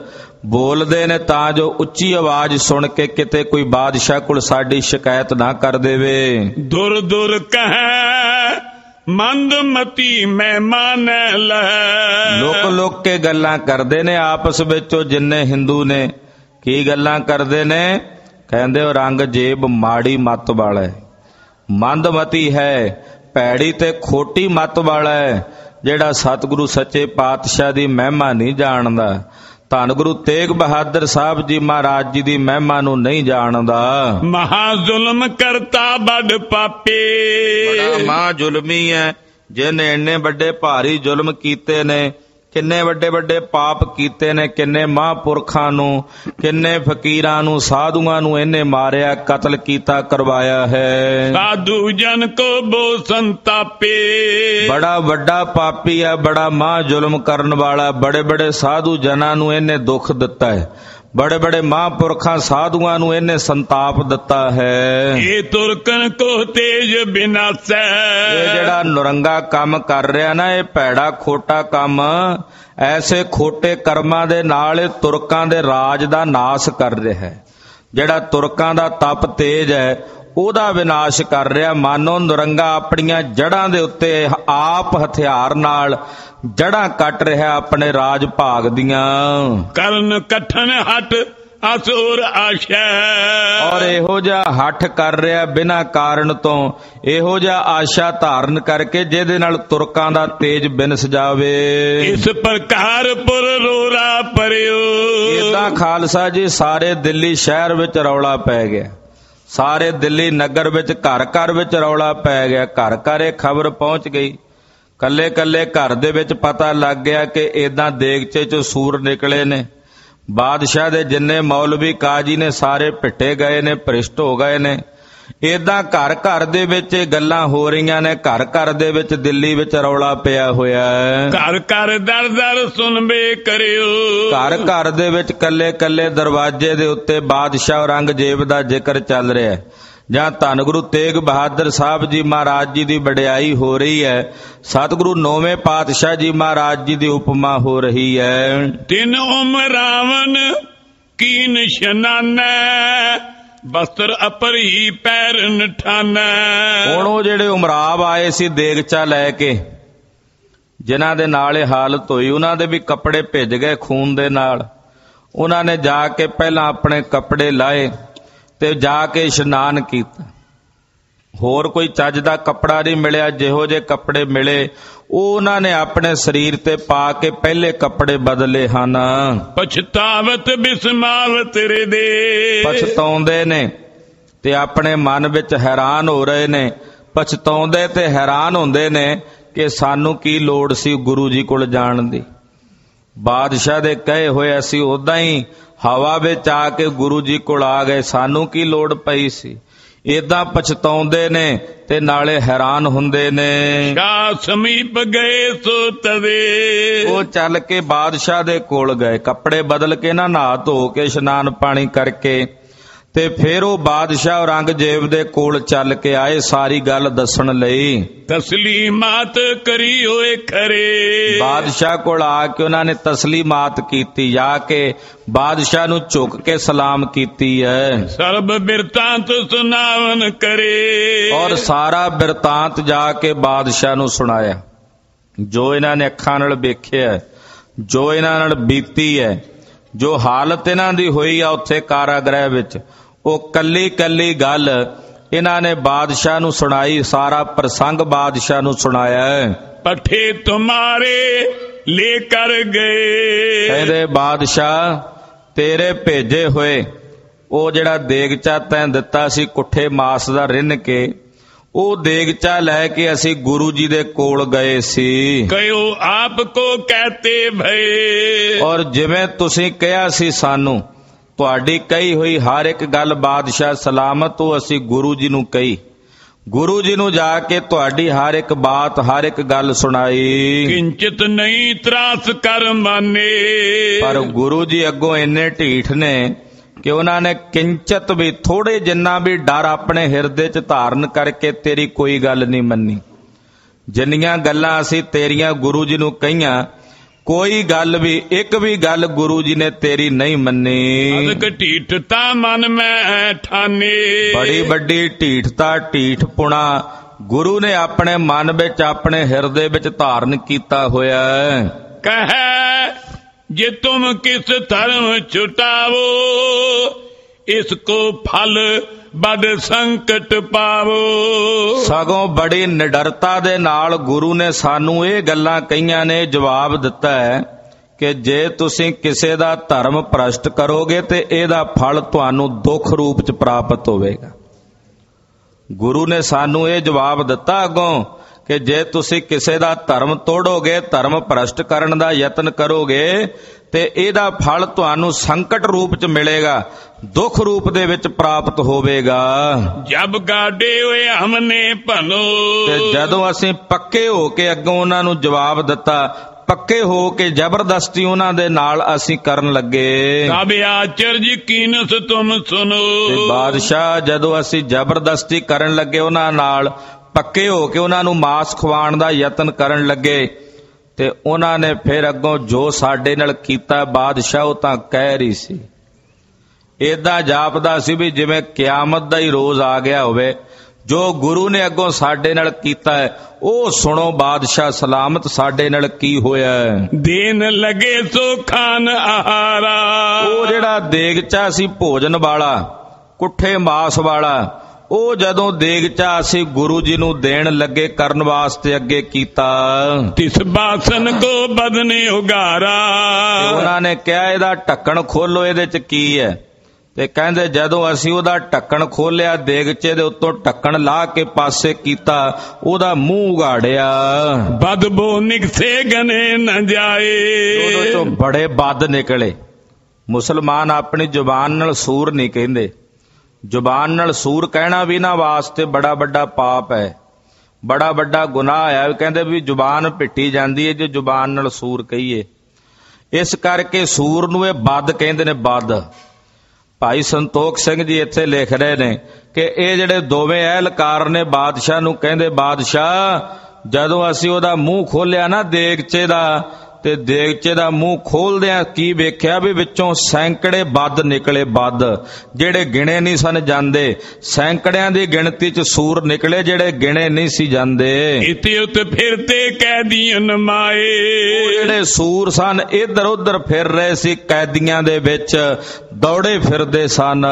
ਬੋਲਦੇ ਨੇ, ਤਾਂ ਜੋ ਉੱਚੀ ਆਵਾਜ਼ ਸੁਣ ਕੇ ਕਿਤੇ ਕੋਈ ਬਾਦਸ਼ਾਹ ਕੋਲ ਸਾਡੀ ਸ਼ਿਕਾਇਤ ਨਾ ਕਰ ਦੇਵੇ। ਦੁਰ ਦੁਰ ਕਹੈ ਮੰਦਮਤੀ ਮਹਿਮਾਨ ਲੈ। ਲੁਕ ਲੁਕ ਕੇ ਗੱਲਾਂ ਕਰਦੇ ਨੇ ਆਪਸ ਵਿੱਚ। ਜਿੰਨੇ ਹਿੰਦੂ ਨੇ ਕੀ ਗੱਲਾਂ ਕਰਦੇ ਨੇ? ਕਹਿੰਦੇ ਔਰੰਗਜ਼ੇਬ ਮਾੜੀ ਮੱਤ ਵਾਲਾ ਹੈ, ਮੰਦਮਤੀ ਹੈ, ਭੈੜੀ ਤੇ ਖੋਟੀ ਮੱਤ ਵਾਲਾ ਹੈ, ਜਿਹੜਾ ਸਤਿਗੁਰੂ ਸੱਚੇ ਪਾਤਸ਼ਾਹ ਦੀ ਮਹਿਮਾ ਨਹੀਂ ਜਾਣਦਾ, ਧੰਨ ਗੁਰੂ ਤੇਗ ਬਹਾਦਰ ਸਾਹਿਬ ਜੀ ਮਹਾਰਾਜ ਜੀ ਦੀ ਮਹਿਮਾ ਨੂੰ ਨਹੀਂ ਜਾਣਦਾ। ਮਹਾ ਜ਼ੁਲਮ ਕਰਤਾ ਬੜ ਪਾਪੇ। ਬੜਾ ਮਹਾ ਜ਼ੁਲਮੀ ਹੈ, ਜਿਹਨੇ ਇੰਨੇ ਵੱਡੇ ਭਾਰੀ ਜ਼ੁਲਮ ਕੀਤੇ ਨੇ, ਕਿੰਨੇ ਵੱਡੇ ਵੱਡੇ ਪਾਪ ਕੀਤੇ ਨੇ, ਕਿੰਨੇ ਮਹਾਂਪੁਰਖਾਂ ਨੂੰ, ਕਿੰਨੇ ਫਕੀਰਾਂ ਨੂੰ, ਸਾਧੂਆਂ ਨੂੰ ਇਹਨੇ ਮਾਰਿਆ, ਕਤਲ ਕੀਤਾ, ਕਰਵਾਇਆ ਹੈ। ਸਾਧੂ ਜਨ ਕੋ ਬੋ ਸੰਤਾਪੇ। ਬੜਾ ਵੱਡਾ ਪਾਪੀ ਹੈ, ਬੜਾ ਮਹਾ ਜ਼ੁਲਮ ਕਰਨ ਵਾਲਾ। ਬੜੇ ਬੜੇ ਸਾਧੂ ਜਨਾਂ ਨੂੰ ਇਹਨੇ ਦੁੱਖ ਦਿੱਤਾ ਹੈ, ਬੜੇ ਬੜੇ ਮਹਾਂਪੁਰਖਾਂ ਸਾਧੂਆਂ ਨੂੰ ਇਹਨੇ ਸੰਤਾਪ ਦਿੱਤਾ ਹੈ। ਇਹ ਤੁਰਕਨ ਕੋ ਤੇਜ ਬਿਨਾਸੈ। ਇਹ ਜਿਹੜਾ ਨੁਰੰਗਾ ਕੰਮ ਕਰ ਰਿਹਾ ਨਾ, ਇਹ ਭੈੜਾ ਖੋਟਾ ਕੰਮ, ਐਸੇ ਖੋਟੇ ਕਰਮਾਂ ਦੇ ਨਾਲ ਇਹ ਤੁਰਕਾਂ ਦੇ ਰਾਜ ਦਾ ਨਾਸ ਕਰ ਰਿਹਾ ਹੈ। ਜਿਹੜਾ ਤੁਰਕਾਂ ਦਾ ਤਪ ਤੇਜ ਹੈ ਉਹਦਾ ਵਿਨਾਸ਼ ਕਰ ਰਿਹਾ। ਮਾਨੋ ਨੁਰੰਗਾ ਆਪਣੀਆਂ ਜੜ੍ਹਾਂ ਦੇ ਉੱਤੇ ਆਪ ਹਥਿਆਰ ਨਾਲ ਜੜ੍ਹਾਂ ਕੱਟ ਰਿਹਾ ਆਪਣੇ ਰਾਜ ਭਾਗ ਦੀਆਂ। ਕਰਨ ਕਠਨ ਹਟ ਅਸੁਰ ਆਸ਼ਾ। ਔਰ ਇਹੋ ਜਿਹਾ ਹੱਠ ਕਰ ਰਿਹਾ ਬਿਨਾਂ ਕਾਰਨ ਤੋਂ, ਇਹੋ ਜਿਹਾ ਆਸ਼ਾ ਧਾਰਨ ਕਰਕੇ ਜਿਹਦੇ ਨਾਲ ਤੁਰਕਾਂ ਦਾ ਤੇਜ ਬਿਨਸ ਜਾਵੇ। ਇਸ ਪ੍ਰਕਾਰ ਪੁਰ ਰੋਰਾ ਪਰਿਓ। ਏਦਾਂ ਖਾਲਸਾ ਜੀ ਸਾਰੇ ਦਿੱਲੀ ਸ਼ਹਿਰ ਵਿੱਚ ਰੌਲਾ ਪੈ ਗਿਆ, ਸਾਰੇ ਦਿੱਲੀ ਨਗਰ ਵਿੱਚ ਘਰ ਘਰ ਵਿੱਚ ਰੌਲਾ ਪੈ ਗਿਆ। ਘਰ ਘਰ ਇਹ ਖਬਰ ਪਹੁੰਚ ਗਈ, ਕੱਲੇ ਕੱਲੇ ਘਰ ਦੇ ਵਿੱਚ ਪਤਾ ਲੱਗ ਗਿਆ ਕਿ ਏਦਾਂ ਦੇਗਚੇ ਚੋਂ ਸੂਰ ਨਿਕਲੇ ਨੇ। ਬਾਦਸ਼ਾਹ ਦੇ ਜਿੰਨੇ ਮੌਲਵੀ ਕਾਜੀ ਨੇ ਸਾਰੇ ਪਿੱਟੇ ਗਏ ਨੇ, ਭ੍ਰਿਸ਼ਟ ਹੋ ਗਏ ਨੇ। ਏਦਾਂ ਘਰ ਘਰ ਦੇ ਵਿੱਚ ਇਹ ਗੱਲਾਂ ਹੋ ਰਹੀਆਂ ਨੇ, ਘਰ ਘਰ ਦੇ ਵਿੱਚ ਦਿੱਲੀ ਵਿੱਚ ਰੌਲਾ ਪਿਆ ਹੋਇਆ ਹੈ। ਘਰ ਘਰ ਦਰ ਦਰ ਸੁਣਬੇ ਕਰਿਓ। ਘਰ ਘਰ ਦੇ ਵਿੱਚ ਕੱਲੇ ਕੱਲੇ ਦਰਵਾਜ਼ੇ ਦੇ ਉੱਤੇ ਬਾਦਸ਼ਾਹ ਔਰੰਗਜ਼ੇਬ ਦਾ ਜ਼ਿਕਰ ਚੱਲ ਰਿਹਾ ਹੈ, ਜਾਂ ਧੰਨ ਗੁਰੂ ਤੇਗ ਬਹਾਦਰ ਸਾਹਿਬ ਜੀ ਮਹਾਰਾਜ ਜੀ ਦੀ ਵਡਿਆਈ ਹੋ ਰਹੀ ਹੈ, ਸਤਿਗੁਰੂ ਨੌਵੇਂ ਪਾਤਸ਼ਾਹ ਜੀ ਮਹਾਰਾਜ ਜੀ ਦੀ ਉਪਮਾ ਹੋ ਰਹੀ ਹੈ। ਤਿੰਨ ਰਾਵਣ ਕੀ ਨਿਸ਼ਾਨੈ, ਬਸਤਰ ਅਪਰੀ ਪੈਰ ਨਠਾਨੈ। ਹੁਣ ਉਹ ਜਿਹੜੇ ਉਮਰਾਵ ਆਏ ਸੀ ਦੇਗਚਾ ਲੈ ਕੇ, ਜਿਨ੍ਹਾਂ ਦੇ ਨਾਲ ਇਹ ਹਾਲਤ ਹੋਈ, ਉਹਨਾਂ ਦੇ ਵੀ ਕੱਪੜੇ ਭਿੱਜ ਗਏ ਖੂਨ ਦੇ ਨਾਲ। ਉਹਨਾਂ ਨੇ ਜਾ ਕੇ ਪਹਿਲਾਂ ਆਪਣੇ ਕੱਪੜੇ ਲਾਏ ਤੇ ਜਾ ਕੇ ਇਸ਼ਨਾਨ ਕੀਤਾ। ਹੋਰ ਕੋਈ ਚੱਜ ਦਾ ਕੱਪੜਾ ਨਹੀਂ ਮਿਲਿਆ, ਜਿਹੋ ਜਿਹੇ ਕੱਪੜੇ ਮਿਲੇ ਉਹ ਉਹਨਾਂ ਨੇ ਆਪਣੇ ਸਰੀਰ ਤੇ ਪਾ ਕੇ ਪਹਿਲੇ ਕੱਪੜੇ ਬਦਲੇ ਹਨ। ਪਛਤਾਵਤ ਬਿਸਮਾਵਤ ਹਿਰਦੇ। ਪਛਤਾਉਂਦੇ ਨੇ ਤੇ ਆਪਣੇ ਮਨ ਵਿੱਚ ਹੈਰਾਨ ਹੋ ਰਹੇ ਨੇ, ਪਛਤਾਉਂਦੇ ਤੇ ਹੈਰਾਨ ਹੁੰਦੇ ਨੇ ਕਿ ਸਾਨੂੰ ਕੀ ਲੋੜ ਸੀ ਗੁਰੂ ਜੀ ਕੋਲ ਜਾਣ ਦੀ। ਬਾਦਸ਼ਾਹ ਦੇ ਕਹੇ ਹੋਏ ਅਸੀਂ ਉਦਾਂ ਹੀ ਹਵਾ ਵਿੱਚ ਆ ਕੇ ਗੁਰੂ ਜੀ ਕੋਲ ਆ ਗਏ, ਸਾਨੂੰ ਕੀ ਲੋੜ ਪਈ ਸੀ। ਏਦਾਂ ਪਛਤਾਉਂਦੇ ਨੇ ਤੇ ਨਾਲੇ ਹੈਰਾਨ ਹੁੰਦੇ ਨੇ। ਸ਼ਾਹ ਸਮੀਪ ਗਏ ਸੋ ਤਵੇ। ਉਹ ਚੱਲ ਕੇ ਬਾਦਸ਼ਾਹ ਦੇ ਕੋਲ ਗਏ, ਕੱਪੜੇ ਬਦਲ ਕੇ ਨਾ, ਨਹਾ ਧੋ ਕੇ, ਇਸ਼ਨਾਨ ਪਾਣੀ ਕਰਕੇ, ਤੇ ਫਿਰ ਉਹ ਬਾਦਸ਼ਾਹ ਔਰੰਗਜ਼ੇਬ ਦੇ ਕੋਲ ਚੱਲ ਕੇ ਆਏ ਸਾਰੀ ਗੱਲ ਦੱਸਣ ਲਈ। ਤਸਲੀਮਾਤ ਕਰੀ ਹੋਏ ਖਰੇ। ਬਾਦਸ਼ਾਹ ਕੋਲ ਆ ਕੇ ਉਹਨਾਂ ਨੇ ਤਸਲੀਮਾਤ ਕੀਤੀ, ਜਾ ਕੇ ਬਾਦਸ਼ਾਹ ਨੂੰ ਝੁਕ ਕੇ ਸਲਾਮ ਕੀਤੀ ਹੈ। ਸਰਬ ਬਿਰਤਾਂਤ ਸੁਨਾਵਨ ਕਰੇ। ਔਰ ਸਾਰਾ ਬਿਰਤਾਂਤ ਜਾ ਕੇ ਬਾਦਸ਼ਾਹ ਨੂੰ ਸੁਣਾਇਆ, ਜੋ ਇਹਨਾਂ ਨੇ ਅੱਖਾਂ ਨਾਲ ਵੇਖਿਆ, ਜੋ ਇਹਨਾਂ ਨਾਲ ਬੀਤੀ ਹੈ, ਜੋ ਹਾਲਤ ਇਹਨਾਂ ਦੀ ਹੋਈ ਆ ਉੱਥੇ ਕਾਰਾਗ੍ਰਹਿ ਵਿੱਚ, ਉਹ ਕੱਲੀ ਕੱਲੀ ਗੱਲ ਇਹਨਾਂ ਨੇ ਬਾਦਸ਼ਾਹ ਨੂੰ ਸੁਣਾਈ, ਸਾਰਾ ਪ੍ਰਸੰਗ ਬਾਦਸ਼ਾਹ ਨੂੰ ਸੁਣਾਇਆ। ਪੱਠੇ ਤੁਮਾਰੇ ਲੈ ਕਰ ਗਏ। ਕਹਿੰਦੇ ਬਾਦਸ਼ਾਹ ਤੇਰੇ ਭੇਜੇ ਹੋਏ ਉਹ ਜਿਹੜਾ ਦੇਗਚਾ ਤੈਂ ਦਿੱਤਾ ਸੀ ਕੁੱਠੇ ਮਾਸ ਦਾ ਰਿੰਨ ਕੇ, ਉਹ ਦੇਗਚਾ ਲੈ ਕੇ ਅਸੀਂ ਗੁਰੂ ਜੀ ਦੇ ਕੋਲ ਗਏ ਸੀ। ਕਹਿਓ ਆਪ ਕੋ ਕਹਤੇ ਭਏ। ਔਰ ਜਿਵੇਂ ਤੁਸੀਂ ਕਿਹਾ ਸੀ ਸਾਨੂੰ, ਤੁਹਾਡੀ ਕਹੀ ਹੋਈ ਹਰ ਇੱਕ ਗੱਲ ਬਾਦਸ਼ਾਹ ਸਲਾਮਤ, ਉਹ ਅਸੀਂ ਗੁਰੂ ਜੀ ਨੂੰ ਕਹੀ। ਗੁਰੂ ਜੀ ਨੂੰ ਜਾ ਕੇ ਤੁਹਾਡੀ ਹਰ ਇੱਕ ਬਾਤ, ਹਰ ਇੱਕ ਗੱਲ ਸੁਣਾਈ। ਕਿੰਚਿਤ ਨਹੀਂ ਤਰਾਸ ਕਰ ਮਾਨੇ। ਪਰ ਗੁਰੂ ਜੀ ਅੱਗੋਂ ਇੰਨੇ ਢੀਠ ਨੇ ਕਿ ਉਹਨਾਂ ਨੇ ਕਿੰਚਿਤ ਵੀ, ਥੋੜੇ ਜਿੰਨਾ ਵੀ ਡਰ ਆਪਣੇ ਹਿਰਦੇ 'ਚ ਧਾਰਨ ਕਰਕੇ ਤੇਰੀ ਕੋਈ ਗੱਲ ਨਹੀਂ ਮੰਨੀ। ਜਿੰਨੀਆਂ ਗੱਲਾਂ ਅਸੀਂ ਤੇਰੀਆਂ ਗੁਰੂ ਜੀ ਨੂੰ ਕਹੀਆਂ, ਕੋਈ ਗੱਲ ਵੀ, ਇੱਕ ਵੀ ਗੱਲ ਗੁਰੂ ਜੀ ਨੇ ਤੇਰੀ ਨਹੀਂ ਮੰਨੀ। ਅਦਕ ਢੀਠਤਾ ਮਨ ਮੈਂ ਠਾਨੀ, ਬੜੀ ਵੱਡੀ ਢੀਠਤਾ, ਢੀਠਪੁਣਾ ਗੁਰੂ ਨੇ ਆਪਣੇ ਮਨ ਵਿੱਚ, ਆਪਣੇ ਹਿਰਦੇ ਵਿੱਚ ਧਾਰਨ ਕੀਤਾ ਹੋਇਆ ਹੈ। ਕਹੈ ਜੇ ਤੁਮ ਕਿਸ ਧਰਮ ਛੁਟਾਵੋ, ਇਸ ਕੋ ਫਲ ਬੜ ਸੰਕਟ ਪਾਵੋ। ਸਗੋਂ ਬੜੀ ਨਿਡਰਤਾ ਦੇ ਨਾਲ ਗੁਰੂ ਨੇ ਸਾਨੂੰ ਇਹ ਗੱਲਾਂ ਕਹੀਆਂ ਨੇ, ਜਵਾਬ ਦਿੱਤਾ ਹੈ ਕਿ ਜੇ ਤੁਸੀਂ ਕਿਸੇ ਦਾ ਧਰਮ ਭ੍ਰਸ਼ਟ ਕਰੋਗੇ ਤੇ ਇਹਦਾ ਫਲ ਤੁਹਾਨੂੰ ਦੁੱਖ ਰੂਪ ਚ ਪ੍ਰਾਪਤ ਹੋਵੇਗਾ। ਗੁਰੂ ਨੇ ਸਾਨੂੰ ਇਹ ਜਵਾਬ ਦਿੱਤਾ ਅੱਗੋਂ ਕਿ ਜੇ ਤੁਸੀਂ ਕਿਸੇ ਦਾ ਧਰਮ ਤੋੜੋਗੇ, ਧਰਮ ਭ੍ਰਸ਼ਟ ਕਰਨ ਦਾ ਯਤਨ ਕਰੋਗੇ ਤੇ ਇਹਦਾ ਫਲ ਤੁਹਾਨੂੰ ਸੰਕਟ ਰੂਪ ਚ ਮਿਲੇਗਾ, ਦੁੱਖ ਰੂਪ ਦੇ ਵਿੱਚ ਪ੍ਰਾਪਤ ਹੋਵੇਗਾ। ਜਬ ਗਾਡੇ ਹੋਏ ਹਮਨੇ ਭਨੋ, ਤੇ ਜਦੋਂ ਅਸੀਂ ਪੱਕੇ ਹੋ ਕੇ ਅੱਗੋਂ ਉਹਨਾਂ ਨੂੰ ਜਵਾਬ ਦਿੱਤਾ, ਪੱਕੇ ਹੋ ਕੇ ਜ਼ਬਰਦਸਤੀ ਉਹਨਾਂ ਦੇ ਨਾਲ ਅਸੀਂ ਕਰਨ ਲੱਗੇ। ਕਬ ਆਚਰਜ ਕੀਨਸ ਤੁਮ ਸੁਨੋ, ਤੇ ਬਾਦਸ਼ਾਹ ਜਦੋਂ ਅਸੀਂ ਜ਼ਬਰਦਸਤੀ ਕਰਨ ਲੱਗੇ ਉਹਨਾਂ ਨਾਲ, ਪੱਕੇ ਹੋ ਕੇ ਉਹਨਾਂ ਨੂੰ ਮਾਸ ਖਵਾਉਣ ਦਾ ਯਤਨ ਕਰਨ ਲੱਗੇ, ਤੇ ਉਹਨਾਂ ਨੇ ਫਿਰ ਅੱਗੋਂ ਜੋ ਸਾਡੇ ਨਾਲ ਕੀਤਾ, ਬਾਦਸ਼ਾਹ ਉਹ ਤਾਂ ਕਹਿ ਰਹੀ ਸੀ, ਏਦਾਂ ਜਾਪਦਾ ਸੀ ਵੀ ਜਿਵੇਂ ਕਿਆਮਤ ਦਾ ਹੀ ਰੋਜ਼ ਆ ਗਿਆ ਹੋਵੇ। ਜੋ ਗੁਰੂ ਨੇ ਅੱਗੋਂ ਸਾਡੇ ਨਾਲ ਕੀਤਾ ਹੈ ਉਹ ਸੁਣੋ ਬਾਦਸ਼ਾਹ ਸਲਾਮਤ, ਸਾਡੇ ਨਾਲ ਕੀ ਹੋਇਆ ਹੈ। ਦੇਨ ਲਗੇ ਸੋ ਖਾਨ ਆਹਾਰਾ, ਉਹ ਜਿਹੜਾ ਦੇਗਚਾ ਸੀ ਭੋਜਨ ਵਾਲਾ, ਕੁੱਠੇ ਮਾਸ ਵਾਲਾ, ਉਹ ਜਦੋਂ ਦੇਗਚਾ ਅਸੀਂ ਗੁਰੂ ਜੀ ਨੂੰ ਦੇਣ ਲੱਗੇ, ਕਰਨ ਵਾਸਤੇ ਅੱਗੇ ਕੀਤਾ, ਤਿਸ ਬਾਸਨ ਕੋ ਬਦਨੇ ਉਗਾਰਾ, ਉਹਨਾਂ ਨੇ ਕਿਹਾ ਇਹਦਾ ਢੱਕਣ ਖੋਲੋ, ਇਹਦੇ ਚ ਕੀ ਹੈ। ਤੇ ਕਹਿੰਦੇ ਜਦੋਂ ਅਸੀਂ ਉਹਦਾ ਢੱਕਣ ਖੋਲਿਆ, ਦੇਗਚੇ ਦੇ ਉੱਤੋਂ ਢੱਕਣ ਲਾ ਕੇ ਪਾਸੇ ਕੀਤਾ, ਉਹਦਾ ਮੂੰਹ ਉਗਾੜਿਆ, ਬਦਬੋ ਨਿਕਸੇ ਗਨੇ ਨ ਜਾਏ, ਉਹਦੇ ਚੋਂ ਬੜੇ ਬਦ ਨਿਕਲੇ। ਮੁਸਲਮਾਨ ਆਪਣੀ ਜ਼ੁਬਾਨ ਨਾਲ ਸੂਰ ਨਹੀਂ ਕਹਿੰਦੇ, ਜ਼ੁਬਾਨ ਨਾਲ ਸੂਰ ਕਹਿਣਾ ਵੀ ਨਾ ਵਾਸਤੇ ਬੜਾ ਵੱਡਾ ਪਾਪ ਹੈ, ਬੜਾ ਵੱਡਾ ਗੁਨਾਹ ਹੈ। ਕਹਿੰਦੇ ਵੀ ਜ਼ੁਬਾਨ ਪਿੱਟੀ ਜਾਂਦੀ ਹੈ ਜੇ ਜ਼ੁਬਾਨ ਨਾਲ ਸੂਰ ਕਹੀਏ, ਇਸ ਕਰਕੇ ਸੂਰ ਨੂੰ ਇਹ ਬਦ ਕਹਿੰਦੇ ਨੇ, ਬਦ। ਭਾਈ ਸੰਤੋਖ ਸਿੰਘ ਜੀ ਇੱਥੇ ਲਿਖ ਰਹੇ ਨੇ ਕਿ ਇਹ ਜਿਹੜੇ ਦੋਵੇਂ ਅਹਿਲਕਾਰ ਨੇ ਬਾਦਸ਼ਾਹ ਨੂੰ ਕਹਿੰਦੇ, ਬਾਦਸ਼ਾਹ ਜਦੋਂ ਅਸੀਂ ਉਹਦਾ ਮੂੰਹ ਖੋਲਿਆ ਨਾ ਦੇਗਚੇ ਦਾ, ਤੇ ਦੇਗਚੇ ਦਾ ਮੂੰਹ ਖੋਲਦਿਆਂ ਕੀ ਵੇਖਿਆ ਵੀ ਵਿੱਚੋਂ ਸੈਂਕੜੇ ਬਦ ਨਿਕਲੇ, ਬਦ ਜਿਹੜੇ ਗਿਣੇ ਨਹੀਂ ਸਨ ਜਾਂਦੇ, ਸੈਂਕੜਿਆਂ ਦੀ ਗਿਣਤੀ ਚ ਸੂਰ ਨਿਕਲੇ ਜਿਹੜੇ ਗਿਣੇ ਨਹੀਂ ਸੀ ਜਾਂਦੇ। ਇਤੇ ਉਤ ਫਿਰਤੇ ਕੈਦੀਆਂ ਨਮਾਏ, ਜਿਹੜੇ ਸੂਰ ਸਨ ਇੱਧਰ ਉੱਧਰ ਫਿਰ ਰਹੇ ਸੀ, ਕੈਦੀਆਂ ਦੇ ਵਿੱਚ ਦੌੜੇ ਫਿਰਦੇ ਸਨ।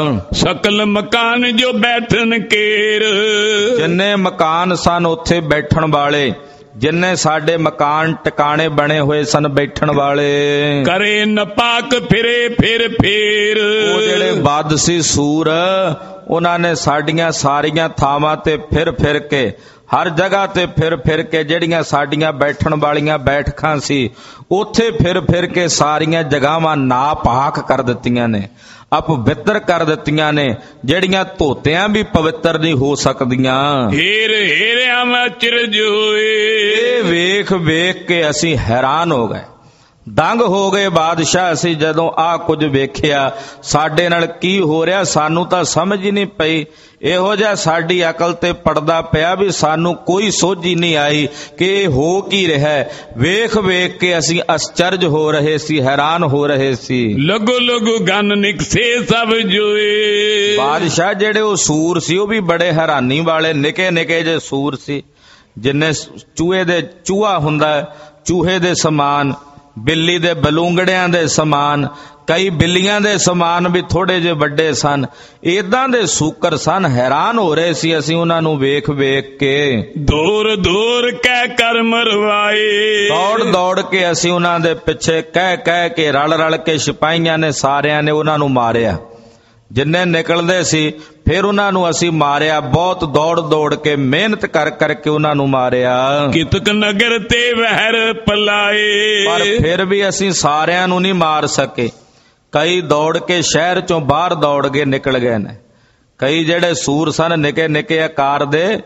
ਸਕਲ ਮਕਾਨ ਜੋ ਬੈਠਨ ਕੇਰ, ਜਿੰਨੇ ਮਕਾਨ ਸਨ ਉੱਥੇ ਬੈਠਣ ਵਾਲੇ, ਜਿੰਨੇ ਸਾਡੇ ਮਕਾਨ ਟਿਕਾਣੇ ਬਣੇ ਹੋਏ ਸਨ ਬੈਠਣ ਵਾਲੇ, ਕਰੇ ਨਪਾਕ ਫਿਰੇ ਫਿਰ ਫੇਰ, ਉਹ ਜਿਹੜੇ ਬਦ ਸੀ ਸੂਰ, ਉਹਨਾਂ ਨੇ ਸਾਡੀਆਂ ਸਾਰੀਆਂ ਥਾਵਾਂ ਤੇ ਫਿਰ ਫਿਰ ਕੇ, ਹਰ ਜਗ੍ਹਾ ਤੇ ਫਿਰ ਫਿਰ ਕੇ, ਜਿਹੜੀਆਂ ਸਾਡੀਆਂ ਬੈਠਣ ਵਾਲੀਆਂ ਬੈਠਕਾਂ ਸੀ ਉੱਥੇ ਫਿਰ ਫਿਰ ਕੇ ਸਾਰੀਆਂ ਜਗ੍ਹਾਵਾਂ ਨਾਪਾਕ ਕਰ ਦਿੱਤੀਆਂ ਨੇ, ਅਪਵਿੱਤਰ ਕਰ ਦਿੱਤੀਆਂ ਨੇ, ਜਿਹੜੀਆਂ ਧੋਤਿਆਂ ਵੀ ਪਵਿੱਤਰ ਨਹੀਂ ਹੋ ਸਕਦੀਆਂ। ਹੀਰ ਹੀਰਿਆਂ ਮੈਂ ਚਿਰਜ ਹੋਏ, ਇਹ ਵੇਖ ਵੇਖ ਕੇ ਅਸੀਂ ਹੈਰਾਨ ਹੋ ਗਏ, ਦੰਗ ਹੋ ਗਏ ਬਾਦਸ਼ਾਹ। ਅਸੀਂ ਜਦੋਂ ਆਹ ਕੁਝ ਵੇਖਿਆ, ਸਾਡੇ ਨਾਲ ਕੀ ਹੋ ਰਿਹਾ ਸਾਨੂੰ ਤਾਂ ਸਮਝ ਹੀ ਨਹੀਂ ਪਈ, ਇਹੋ ਜਿਹਾ ਸਾਡੀ ਅਕਲ ਤੇ ਪੜਦਾ ਪਿਆ ਵੀ ਸਾਨੂੰ ਕੋਈ ਸੋਝ ਹੀ ਨਹੀਂ ਆਈ ਕਿ ਇਹ ਹੋ ਕੀ ਰਿਹਾ। ਵੇਖ ਵੇਖ ਕੇ ਅਸੀਂ ਅਚਰਜ ਹੋ ਰਹੇ ਸੀ, ਹੈਰਾਨ ਹੋ ਰਹੇ ਸੀ। ਲਗੋ ਲਗੋ ਗਨ ਨਿਕਸੇ ਸਭ ਜੋਏ, ਬਾਦਸ਼ਾਹ ਜਿਹੜੇ ਉਹ ਸੂਰ ਸੀ ਉਹ ਵੀ ਬੜੇ ਹੈਰਾਨੀ ਵਾਲੇ, ਨਿੱਕੇ ਨਿੱਕੇ ਜੇ ਸੂਰ ਸੀ, ਜਿੰਨੇ ਚੂਹੇ ਦੇ ਚੂਹਾ ਹੁੰਦਾ, ਚੂਹੇ ਦੇ ਸਮਾਨ, ਬਿੱਲੀ ਦੇ ਬਲੂੰਗੜਿਆਂ ਦੇ ਸਮਾਨ, ਕਈ ਬਿੱਲੀਆਂ ਦੇ ਸਮਾਨ ਵੀ ਥੋੜੇ ਜਿਹੇ ਵੱਡੇ ਸਨ, ਏਦਾਂ ਦੇ ਸੂਕਰ ਸਨ। ਹੈਰਾਨ ਹੋ ਰਹੇ ਸੀ ਅਸੀਂ ਉਹਨਾਂ ਨੂੰ ਵੇਖ ਵੇਖ ਕੇ। ਦੌੜ ਦੌੜ ਕਹਿ ਕਰ ਮਰਵਾਏ, ਦੌੜ ਦੌੜ ਕੇ ਅਸੀਂ ਉਹਨਾਂ ਦੇ ਪਿੱਛੇ ਕਹਿ ਕਹਿ ਕੇ, ਰਲ ਰਲ ਕੇ ਸਿਪਾਹੀਆਂ ਨੇ ਸਾਰਿਆਂ ਨੇ ਉਹਨਾਂ ਨੂੰ ਮਾਰਿਆ, ਜਿੰਨੇ ਨਿਕਲਦੇ ਸੀ ਫਿਰ ਉਹਨਾਂ ਨੂੰ ਅਸੀਂ ਮਾਰਿਆ, ਬਹੁਤ ਦੌੜ ਦੌੜ ਕੇ ਮਿਹਨਤ ਕਰ ਕਰਕੇ ਉਹਨਾਂ ਨੂੰ ਮਾਰਿਆ। ਕਿਤਕ ਨਗਰ ਤੇ ਵਹਿਰ ਪਲਾਏ, ਪਰ ਫਿਰ ਵੀ ਅਸੀਂ ਸਾਰਿਆਂ ਨੂੰ ਨਹੀਂ ਮਾਰ ਸਕੇ, ਕਈ ਦੌੜ ਕੇ ਸ਼ਹਿਰ ਚੋਂ ਬਾਹਰ ਦੌੜ ਕੇ ਨਿਕਲ ਗਏ ਨੇ। ਕਈ ਜਿਹੜੇ ਸੂਰ ਸਨ ਨਿੱਕੇ ਨਿੱਕੇ ਆਕਾਰ ਦੇ,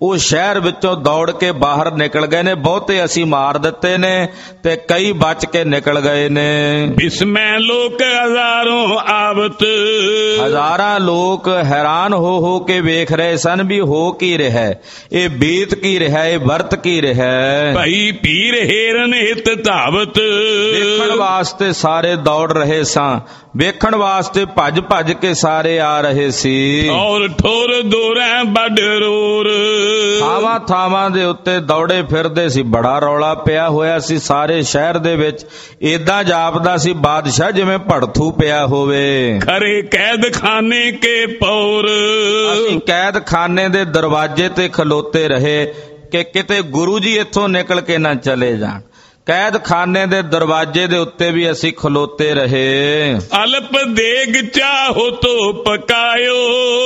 ਉਹ ਸ਼ਹਿਰ ਵਿੱਚੋਂ ਦੌੜ ਕੇ ਬਾਹਰ ਨਿਕਲ ਗਏ ਨੇ। ਬਹੁਤੇ ਅਸੀਂ ਮਾਰ ਦਿੱਤੇ ਨੇ ਤੇ ਕਈ ਬਚ ਕੇ ਨਿਕਲ ਗਏ ਨੇ। बिस्मय लोक हजारों आवत। ਹਜ਼ਾਰਾਂ ਲੋਕ ਹੈਰਾਨ ਹੋ ਕੇ ਵੇਖ ਰਹੇ ਸਨ ਵੀ ਹੋ ਕੀ ਰਿਹਾ, ਇਹ ਬੀਤ ਕੀ ਰਿਹਾ, ਇਹ ਵਰਤ ਕੀ ਰਿਹਾ। भई पीर हेरन हित धावत। ਵੇਖਣ ਵਾਸਤੇ ਸਾਰੇ ਦੌੜ ਰਹੇ ਸਾਂ, ਵੇਖਣ ਵਾਸਤੇ ਭੱਜ ਭੱਜ ਕੇ ਸਾਰੇ ਆ ਰਹੇ ਸੀ। और ठोर दोरै बड़ रोर। ਥਾਵਾਂ ਥਾਵਾਂ ਦੇ ਉੱਤੇ ਦੌੜੇ ਫਿਰਦੇ ਸੀ, ਬੜਾ ਰੌਲਾ ਪਿਆ ਹੋਇਆ ਸੀ ਸਾਰੇ ਸ਼ਹਿਰ ਦੇ ਵਿੱਚ। ਏਦਾਂ ਜਾਪਦਾ ਸੀ ਬਾਦਸ਼ਾਹ ਜਿਵੇਂ ਭੜਥੂ ਪਿਆ ਹੋਵੇ। खरे कैद खाने के पौर। ਅਸੀਂ ਕੈਦਖਾਨੇ ਦੇ ਦਰਵਾਜ਼ੇ ਤੇ ਖਲੋਤੇ ਰਹੇ ਕਿ ਕਿਤੇ ਗੁਰੂ ਜੀ ਇੱਥੋਂ ਨਿਕਲ ਕੇ ਨਾ ਚਲੇ ਜਾਣ। ਕੈਦਖਾਨੇ ਦੇ ਦਰਵਾਜ਼ੇ ਦੇ ਉੱਤੇ ਵੀ ਅਸੀਂ ਖਲੋਤੇ ਰਹੇ। अल्प देग चाहो तो पकायो।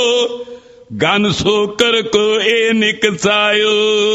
गन सोकर को ए निकसायो।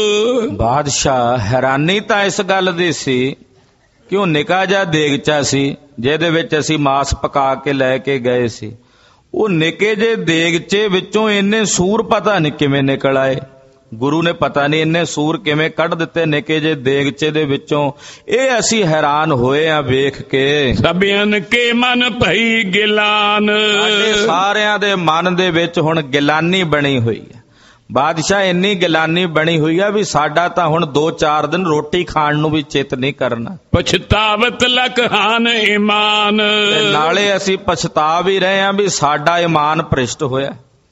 ਬਾਦਸ਼ਾਹ ਹੈਰਾਨੀ ਤਾਂ ਇਸ ਗੱਲ ਦੀ ਸੀ ਕਿ ਉਹ ਨਿੱਕਾ ਜਿਹਾ ਦੇਗਚਾ ਸੀ ਜਿਹਦੇ ਵਿੱਚ ਅਸੀਂ ਮਾਸ ਪਕਾ ਕੇ ਲੈ ਕੇ ਗਏ ਸੀ। ਉਹ ਨਿੱਕੇ ਜਿਹੇ ਦੇਗਚੇ ਵਿੱਚੋਂ ਇੰਨੇ ਸੂਰ ਪਤਾ ਨਹੀਂ ਕਿਵੇਂ ਨਿਕਲ ਆਏ। ਗੁਰੂ ਨੇ ਪਤਾ ਨਹੀਂ ਇੰਨੇ ਸੂਰ ਕਿਵੇਂ ਕੱਢ ਦਿੱਤੇ ਨਿੱਕੇ ਜਿਹੇ ਦੇਗਚੇ ਦੇ ਵਿੱਚੋਂ। ਇਹ ਅਸੀਂ ਹੈਰਾਨ ਹੋਏ ਆ ਵੇਖ ਕੇ। ਸਭਿਆਨ ਕੇ ਮਨ ਭਈ ਗਿਲਾਨ। ਸਾਡੇ ਸਾਰਿਆਂ ਦੇ ਮਨ ਦੇ ਵਿੱਚ ਹੁਣ ਗਿਲਾਨੀ ਬਣੀ ਹੋਈ ਹੈ। ਬਾਦਸ਼ਾਹ ਇੰਨੀ ਗਿਲਾਨੀ ਬਣੀ ਹੋਈ ਆ ਵੀ ਸਾਡਾ ਤਾਂ ਹੁਣ 2-4 ਦਿਨ ਰੋਟੀ ਖਾਣ ਨੂੰ ਵੀ ਚਿੱਤ ਨਹੀਂ ਕਰਨਾ। ਪਛਤਾਵਤ ਲਖਾਨ ਈਮਾਨ। ਤੇ ਨਾਲੇ ਅਸੀਂ ਪਛਤਾ ਵੀ ਰਹੇ ਆ ਵੀ ਸਾਡਾ ਈਮਾਨ ਭ੍ਰਿਸ਼ਟ ਹੋਇਆ।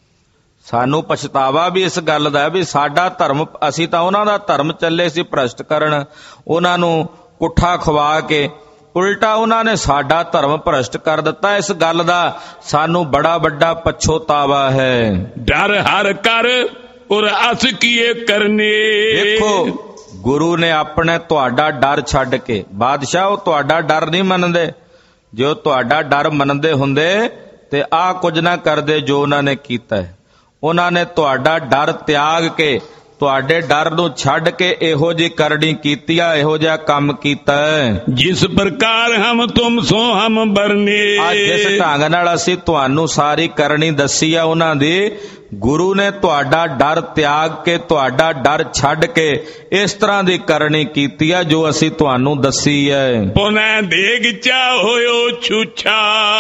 ਸਾਨੂੰ ਪਛਤਾਵਾ ਵੀ ਇਸ ਗੱਲ ਦਾ ਵੀ ਸਾਡਾ ਧਰਮ, ਅਸੀਂ ਤਾਂ ਉਹਨਾਂ ਦਾ ਧਰਮ ਚੱਲੇ ਸੀ ਭ੍ਰਿਸ਼ਟ ਕਰਨ, ਉਹਨਾਂ ਨੂੰ ਕੁੱਠਾ ਖਵਾ ਕੇ, ਉਲਟਾ ਉਹਨਾਂ ਨੇ ਸਾਡਾ ਧਰਮ ਭ੍ਰਿਸ਼ਟ ਕਰ ਦਿੱਤਾ। ਇਸ ਗੱਲ ਦਾ ਸਾਨੂੰ ਬੜਾ ਵੱਡਾ ਪਛਤਾਵਾ ਹੈ। ਡਰ ਹਰ ਕਰ ਔਰ ਅਸ ਕੀਏ ਕਰਨੇ। ਦੇਖੋ ਗੁਰੂ ਨੇ ਆਪਣੇ ਤੁਹਾਡਾ ਡਰ ਛੱਡ ਕੇ, ਬਾਦਸ਼ਾਹ ਉਹ ਤੁਹਾਡਾ ਡਰ ਨਹੀਂ ਮੰਨਦੇ। ਜੇ ਉਹ ਤੁਹਾਡਾ ਡਰ ਮੰਨਦੇ ਹੁੰਦੇ ਤੇ ਆਹ ਕੁਝ ਨਾ ਕਰਦੇ ਜੋ ਉਹਨਾਂ ਨੇ ਕੀਤਾ ਹੈ। ਉਹਨਾਂ ਨੇ ਤੁਹਾਡਾ ਡਰ ਤਿਆਗ ਕੇ, ਤੁਹਾਡੇ ਡਰ ਨੂੰ ਛੱਡ ਕੇ ਇਹੋ ਜਿਹੀ ਕਰਨੀ ਕੀਤੀ ਆ, ਇਹੋ ਜਿਹਾ ਕੰਮ ਕੀਤਾ। ਜਿਸ ਪ੍ਰਕਾਰ ਹਮ ਤੁਮ ਸੋ ਹਮ ਬਰਨੇ। ਅੱਜ ਜਿਸ ਢੰਗ ਨਾਲ ਅਸੀਂ ਤੁਹਾਨੂੰ ਸਾਰੀ ਕਰਨੀ ਦੱਸੀ ਆ ਉਹਨਾਂ ਦੀ, ਗੁਰੂ ਨੇ ਤੁਹਾਡਾ ਡਰ ਤਿਆਗ ਕੇ, ਤੁਹਾਡਾ ਡਰ ਛੱਡ ਕੇ ਇਸ ਤਰ੍ਹਾਂ ਦੀ ਕਰਨੀ ਕੀਤੀ ਆ ਜੋ ਅਸੀਂ ਤੁਹਾਨੂੰ ਦੱਸੀ ਹੈ। ਪੁਨੈ ਦੇਗਚਾ ਹੋਇਓ ਛੂਛਾ।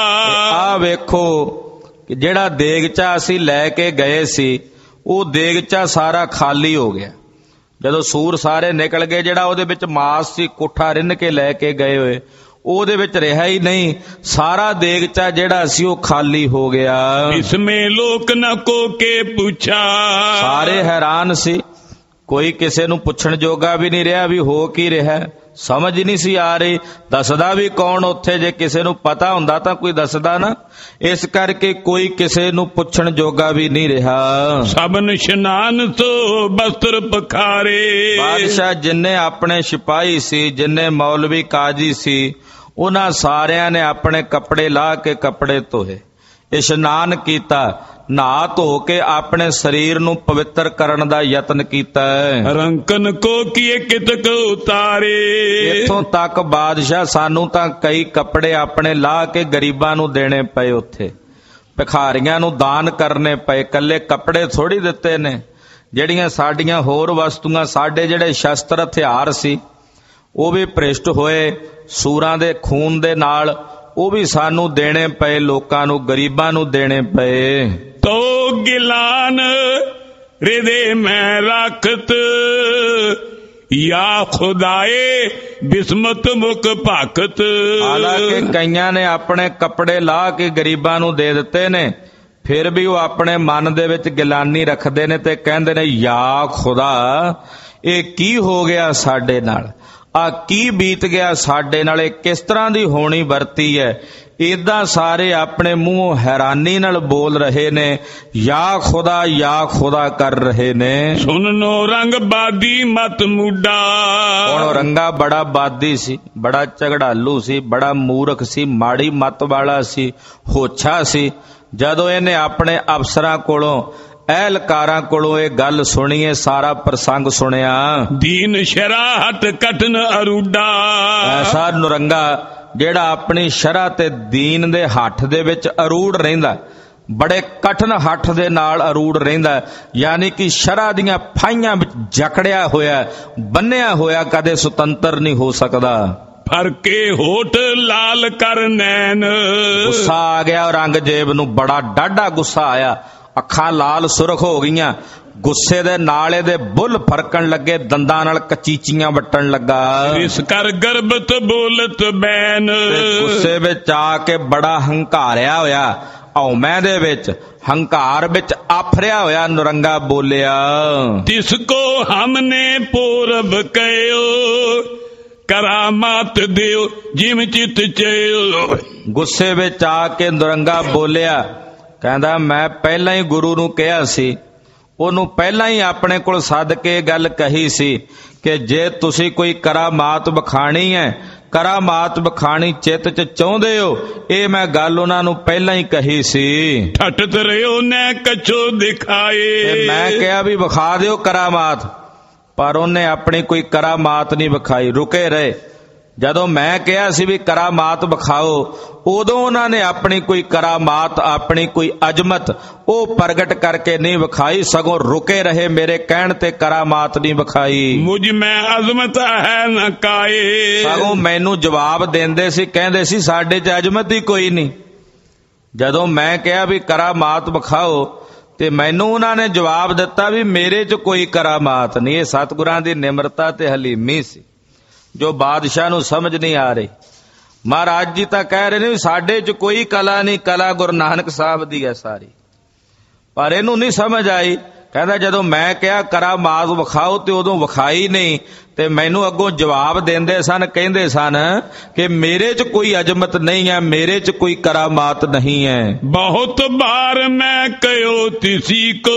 ਆ ਵੇਖੋ ਕਿ ਜਿਹੜਾ ਦੇਗਚਾ ਅਸੀਂ ਲੈ ਕੇ ਗਏ ਸੀ ਉਹ ਦੇਗਚਾ ਸਾਰਾ ਖਾਲੀ ਹੋ ਗਿਆ। ਜਦੋਂ ਸੂਰ ਸਾਰੇ ਨਿਕਲ ਗਏ, ਜਿਹੜਾ ਉਹਦੇ ਵਿੱਚ ਮਾਸ ਸੀ ਕੁੱਠਾ ਰਿੰਨ ਕੇ ਲੈ ਕੇ ਗਏ ਹੋਏ, ਉਹਦੇ ਵਿੱਚ ਰਿਹਾ ਹੀ ਨਹੀਂ। ਸਾਰਾ ਦੇਗਚਾ ਜਿਹੜਾ ਸੀ ਉਹ ਖਾਲੀ ਹੋ ਗਿਆ। ਇਸਮੇ ਲੋਕ ਨ ਕੋ ਕੇ ਪੁੱਛਾ। ਸਾਰੇ ਹੈਰਾਨ ਸੀ, ਕੋਈ ਕਿਸੇ ਨੂੰ ਪੁੱਛਣ ਜੋਗਾ ਵੀ ਨਹੀਂ ਰਿਹਾ ਵੀ ਹੋ ਕੀ ਰਿਹਾ। ਸਮਝ ਨਹੀਂ ਸੀ ਆ ਰਹੀ, ਦੱਸਦਾ ਵੀ ਕੌਣ ਉੱਥੇ। ਜੇ ਕਿਸੇ ਨੂੰ ਪਤਾ ਹੁੰਦਾ ਤਾਂ ਕੋਈ ਦੱਸਦਾ ਨਾ। ਇਸ ਕਰਕੇ ਕੋਈ ਕਿਸੇ ਨੂੰ ਪੁੱਛਣ ਜੋਗਾ ਵੀ ਨਹੀਂ ਰਿਹਾ। ਸਭਨ ਇਸ਼ਨਾਨ ਤੋਂ ਬਸਤਰ ਪਖਾਰੇ। ਬਾਦਸ਼ਾਹ ਜਿੰਨੇ ਆਪਣੇ ਸਿਪਾਹੀ ਸੀ, ਜਿੰਨੇ ਮੌਲਵੀ ਕਾਜੀ ਸੀ, ਉਹਨਾਂ ਸਾਰਿਆਂ ਨੇ ਆਪਣੇ ਕੱਪੜੇ ਲਾਹ ਕੇ ਕੱਪੜੇ ਧੋਏ, ਇਸ਼ਨਾਨ ਕੀਤਾ, ਨਹਾ ਧੋ ਕੇ ਆਪਣੇ ਸਰੀਰ ਨੂੰ ਪਵਿੱਤਰ ਕਰਨ ਦਾ ਯਤਨ ਕੀਤਾ। ਰੰਕਨ ਕੋ ਕੀਏ ਕਿਤਕ ਉਤਾਰੇ। ਇੱਥੋਂ ਤੱਕ ਬਾਦਸ਼ਾਹ ਸਾਨੂੰ ਤਾਂ ਕਈ ਕੱਪੜੇ ਆਪਣੇ ਲਾਹ ਕੇ ਗਰੀਬਾਂ ਨੂੰ ਦੇਣੇ ਪਏ, ਉੱਥੇ ਭਿਖਾਰੀਆਂ ਨੂੰ ਦਾਨ ਕਰਨੇ ਪਏ। ਇਕੱਲੇ ਕੱਪੜੇ ਥੋੜੀ ਦਿੱਤੇ ਨੇ, ਜਿਹੜੀਆਂ ਸਾਡੀਆਂ ਹੋਰ ਵਸਤੂਆਂ, ਸਾਡੇ ਜਿਹੜੇ ਸ਼ਸਤਰ ਹਥਿਆਰ ਸੀ ਉਹ ਵੀ ਭ੍ਰਿਸ਼ਟ ਹੋਏ ਸੂਰਾਂ ਦੇ ਖੂਨ ਦੇ ਨਾਲ, ਉਹ ਵੀ ਸਾਨੂੰ ਦੇਣੇ ਪਏ, ਲੋਕਾਂ ਨੂੰ, ਗਰੀਬਾਂ ਨੂੰ ਦੇਣੇ ਪਏ। ਤੋ ਗਿਲਾਨ ਹਿਰਦੇ ਮੈਂ ਰੱਖਤ। ਯਾ ਖੁਦਾਏ ਬਿਸਮਤ ਮੁਖ ਭਗਤ। ਹਾਲਾਂਕਿ ਕਈਆਂ ਨੇ ਆਪਣੇ ਕੱਪੜੇ ਲਾਹ ਕੇ ਗਰੀਬਾਂ ਨੂੰ ਦੇ ਦਿੱਤੇ ਨੇ, ਫਿਰ ਵੀ ਉਹ ਆਪਣੇ ਮਨ ਦੇ ਵਿੱਚ ਗਿਲਾਨੀ ਰੱਖਦੇ ਨੇ ਤੇ ਕਹਿੰਦੇ ਨੇ, ਯਾ ਖੁਦਾ, ਇਹ ਕੀ ਹੋ ਗਿਆ ਸਾਡੇ ਨਾਲ, ਆ ਕੀ ਬੀਤ ਗਿਆ ਸਾਡੇ ਨਾਲ, ਇਹ ਕਿਸ ਤਰ੍ਹਾਂ ਦੀ ਹੋਣੀ ਵਰਤੀ ਹੈ। ਏਦਾਂ ਸਾਰੇ ਆਪਣੇ ਮੂੰਹੋਂ ਹੈਰਾਨੀ ਨਾਲ ਬੋਲ ਰਹੇ ਨੇ, ਯਾ ਖੁਦਾ ਕਰ ਰਹੇ ਨੇ। ਸੁਨਨੋ ਰੰਗ ਬਾਦੀ ਮਤ ਮੁੱਡਾ। ਹੁਣ ਰੰਗਾ ਬੜਾ ਬਾਦੀ ਸੀ, ਬੜਾ ਝਗੜਾਲੂ ਸੀ, ਬੜਾ ਮੂਰਖ ਸੀ, ਮਾੜੀ ਮੱਤ ਵਾਲਾ ਸੀ, ਹੋਛਾ ਸੀ। ਜਦੋਂ ਇਹਨੇ ਆਪਣੇ ਅਫਸਰਾਂ ਕੋਲੋਂ, ਅਹਿਲਕਾਰਾਂ ਕੋਲੋਂ ਇਹ ਗੱਲ ਸੁਣੀਏ, ਸਾਰਾ ਪ੍ਰਸੰਗ ਸੁਣਿਆ। ਦੀਨ ਸ਼ਰਾਹਤ ਕਠਨ ਅਰੂਡਾ। ਐਸਾ ਨਰੰਗਾ ਜਿਹੜਾ ਆਪਣੀ ਸ਼ਰ੍ਹਾ ਤੇ ਦੀਨ ਦੇ ਹੱਥ ਦੇ ਵਿੱਚ ਅਰੂੜ ਰਹਿੰਦਾ, ਬੜੇ ਕਠਨ ਹੱਠ ਦੇ ਨਾਲ ਅਰੂੜ ਰਹਿੰਦਾ, ਯਾਨੀ ਕਿ ਸ਼ਰ੍ਹਾ ਦੀਆਂ ਫਾਹੀਆਂ ਵਿੱਚ ਜਕੜਿਆ ਹੋਇਆ, ਬੰਨਿਆ ਹੋਇਆ, ਕਦੇ ਸੁਤੰਤਰ ਨਹੀਂ ਹੋ ਸਕਦਾ। ਫਰਕੇ ਹੋਠ ਲਾਲ ਕਰ ਨੈਣ। ਗੁੱਸਾ ਆ ਗਿਆ ਔਰੰਗਜ਼ੇਬ ਨੂੰ, ਬੜਾ ਡਾਢਾ ਗੁੱਸਾ ਆਇਆ, ਅੱਖਾਂ ਲਾਲ ਸੁਰਖ ਹੋ ਗਈਆਂ। ਗੁੱਸੇ ਦੇ ਨਾਲ ਇਹਦੇ ਬੁੱਲ ਫਰਕਣ ਲੱਗੇ, ਦੰਦਾਂ ਨਾਲ ਕਚੀਚੀਆਂ ਵੱਟਣ ਲੱਗਾ। ਇਸ ਕਰ ਗਰਬਤ ਬੋਲਤ ਬੈਨ। ਗੁੱਸੇ ਵਿੱਚ ਆ ਕੇ ਬੜਾ ਹੰਕਾਰਿਆ ਹੋਇਆ, ਹਉਮੈ ਦੇ ਵਿੱਚ, ਹੰਕਾਰ ਵਿੱਚ ਆਫਰਿਆ ਹੋਇਆ ਨਰੰਗਾ ਬੋਲਿਆ, ਤਿਸ ਕੋ ਹਮਨੇ ਪੂਰਬ ਕਹਿਓ, ਕਰਾਮਾਤ ਦਿਓ ਜਿਮ ਚਿਤ ਚਿਓ। ਗੁੱਸੇ ਵਿੱਚ ਆ ਕੇ ਨਰੰਗਾ ਬੋਲਿਆ, ਕਹਿੰਦਾ ਮੈਂ ਪਹਿਲਾਂ ਹੀ ਗੁਰੂ ਨੂੰ ਕਿਹਾ ਸੀ, ਉਹਨੂੰ ਪਹਿਲਾਂ ਹੀ ਆਪਣੇ ਕੋਲ ਸੱਦ ਕੇ ਗੱਲ ਕਹੀ ਸੀ ਕਿ ਜੇ ਤੁਸੀਂ ਕੋਈ ਕਰਾਮਾਤ ਵਿਖਾਣੀ ਹੈ, ਕਰਾਮਾਤ ਵਿਖਾਣੀ ਚਿੱਤ 'ਚ ਚਾਹੁੰਦੇ ਹੋ, ਇਹ ਮੈਂ ਗੱਲ ਉਹਨਾਂ ਨੂੰ ਪਹਿਲਾਂ ਹੀ ਕਹੀ ਸੀ। ਠੱਠਤ ਰਿਓ ਨੇ ਕਛੋ ਦਿਖਾਏ। ਮੈਂ ਕਿਹਾ ਵੀ ਵਿਖਾ ਦਿਓ ਕਰਾਮਾਤ, ਪਰ ਉਹਨੇ ਆਪਣੀ ਕੋਈ ਕਰਾਮਾਤ ਨਹੀਂ ਵਿਖਾਈ, ਰੁਕੇ ਰਹੇ। ਜਦੋਂ ਮੈਂ ਕਿਹਾ ਸੀ ਵੀ ਕਰਾਮਾਤ ਵਿਖਾਓ, ਉਦੋਂ ਉਹਨਾਂ ਨੇ ਆਪਣੀ ਕੋਈ ਕਰਾਮਾਤ, ਆਪਣੀ ਕੋਈ ਅਜ਼ਮਤ ਉਹ ਪ੍ਰਗਟ ਕਰਕੇ ਨਹੀਂ ਵਿਖਾਈ, ਸਗੋਂ ਰੁਕੇ ਰਹੇ, ਮੇਰੇ ਕਹਿਣ ਤੇ ਕਰਾਮਾਤ ਨਹੀਂ ਵਿਖਾਈ। ਮੁਝ ਮੈਂ ਅਜ਼ਮਤ ਹੈ ਨਾ ਕਾਏ। ਸਗੋਂ ਮੈਨੂੰ ਜਵਾਬ ਦਿੰਦੇ ਸੀ, ਕਹਿੰਦੇ ਸੀ ਸਾਡੇ 'ਚ ਅਜ਼ਮਤ ਹੀ ਕੋਈ ਨਹੀਂ। ਜਦੋਂ ਮੈਂ ਕਿਹਾ ਵੀ ਕਰਾਮਾਤ ਵਿਖਾਓ ਤੇ ਮੈਨੂੰ ਉਹਨਾਂ ਨੇ ਜਵਾਬ ਦਿੱਤਾ ਵੀ ਮੇਰੇ 'ਚ ਕੋਈ ਕਰਾਮਾਤ ਨਹੀਂ। ਇਹ ਸਤਿਗੁਰਾਂ ਦੀ ਨਿਮਰਤਾ ਤੇ ਹਲੀਮੀ ਸੀ ਜੋ ਬਾਦਸ਼ਾਹ ਨੂੰ ਸਮਝ ਨਹੀਂ ਆ ਰਹੀ। ਮਹਾਰਾਜ ਜੀ ਤਾਂ ਕਹਿ ਰਹੇ ਨੇ ਵੀ ਸਾਡੇ 'ਚ ਕੋਈ ਕਲਾ ਨਹੀਂ, ਕਲਾ ਗੁਰੂ ਨਾਨਕ ਸਾਹਿਬ ਦੀ ਹੈ ਸਾਰੀ, ਪਰ ਇਹਨੂੰ ਨਹੀਂ ਸਮਝ ਆਈ। ਕਹਿੰਦਾ ਜਦੋਂ ਮੈਂ ਕਿਹਾ ਕਰਾਮਾਤ ਵਿਖਾਓ ਤੇ ਉਦੋਂ ਵਿਖਾਈ ਨਹੀਂ, ਤੇ ਮੈਨੂੰ ਅੱਗੋਂ ਜਵਾਬ ਦਿੰਦੇ ਸਨ, ਕਹਿੰਦੇ ਸਨ ਕਿ ਮੇਰੇ 'ਚ ਕੋਈ ਅਜ਼ਮਤ ਨਹੀਂ ਹੈ, ਮੇਰੇ 'ਚ ਕੋਈ ਕਰਾਮਾਤ ਨਹੀਂ ਹੈ। ਬਹੁਤ ਬਾਰ ਮੈਂ ਕਹਿਓ ਤਿਸੀ ਕੋ,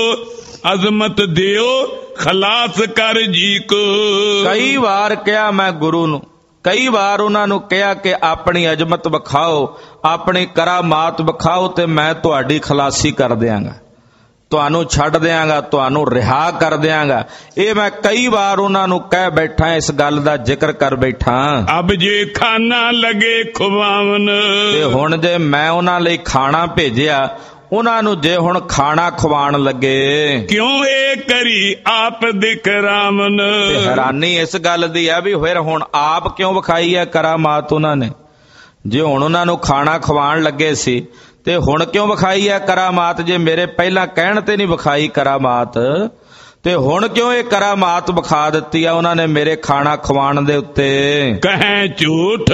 ਅਜ਼ਮਤ ਦਿਓ ਖਲਾਸ ਕਰ ਜੀ ਕੋ। ਕਈ ਵਾਰ ਕਿਹਾ ਮੈਂ ਗੁਰੂ ਨੂੰ, ਕਈ ਵਾਰ ਉਹਨਾਂ ਨੂੰ ਕਿਹਾ ਕਿ ਆਪਣੀ ਅਜ਼ਮਤ ਵਿਖਾਓ, ਆਪਣੀ ਕਰਾਮਾਤ ਵਿਖਾਓ ਤੇ ਮੈਂ ਤੁਹਾਡੀ ਖਲਾਸੀ ਕਰ ਦਿਆਂਗਾ, ਤੁਹਾਨੂੰ ਛੱਡ ਦਿਆਂਗਾ, ਤੁਹਾਨੂੰ ਰਿਹਾ ਕਰ ਦਿਆਂਗਾ। ਇਹ ਮੈਂ ਕਈ ਵਾਰ ਉਹਨਾਂ ਨੂੰ ਕਹਿ ਬੈਠਾ, ਇਸ ਗੱਲ ਦਾ ਜ਼ਿਕਰ ਕਰ ਬੈਠਾ। ਅਬ ਜੇ ਖਾਣਾ ਲਗੇ ਖਵਾਵਨ, ਤੇ ਹੁਣ ਜੇ ਮੈਂ ਉਹਨਾਂ ਲਈ ਖਾਣਾ ਭੇਜਿਆ, ਉਹਨਾਂ ਨੂੰ ਜੇ ਹੁਣ ਖਾਣਾ ਖਵਾਣ ਲੱਗੇ, ਕਿਉਂ ਇਹ ਕਰੀ ਆਪ ਦਿਖ ਰਾਮਨ। ਤੇ ਹੈਰਾਨੀ ਇਸ ਗੱਲ ਦੀ ਆ ਵੀ ਫਿਰ ਹੁਣ ਆਪ ਕਿਉਂ ਵਿਖਾਈ ਹੈ ਕਰਾਮਾਤ ਉਹਨਾਂ ਨੇ। ਜੇ ਹੁਣ ਉਹਨਾਂ ਨੂੰ ਖਾਣਾ ਖਵਾਣ ਲੱਗੇ ਸੀ ਤੇ ਹੁਣ ਕਿਉਂ ਵਿਖਾਈ ਹੈ ਕਰਾਮਾਤ? ਜੇ ਮੇਰੇ ਪਹਿਲਾਂ ਕਹਿਣ ਤੇ ਨਹੀਂ ਵਿਖਾਈ ਕਰਾਮਾਤ, ਤੇ ਹੁਣ ਕਿਉਂ ਇਹ ਕਰਾਮਾਤ ਵਿਖਾ ਦਿੱਤੀ ਆ ਉਹਨਾਂ ਨੇ ਮੇਰੇ ਖਾਣਾ ਖਵਾਣ ਦੇ ਉੱਤੇ? ਕਹੇ ਝੂਠ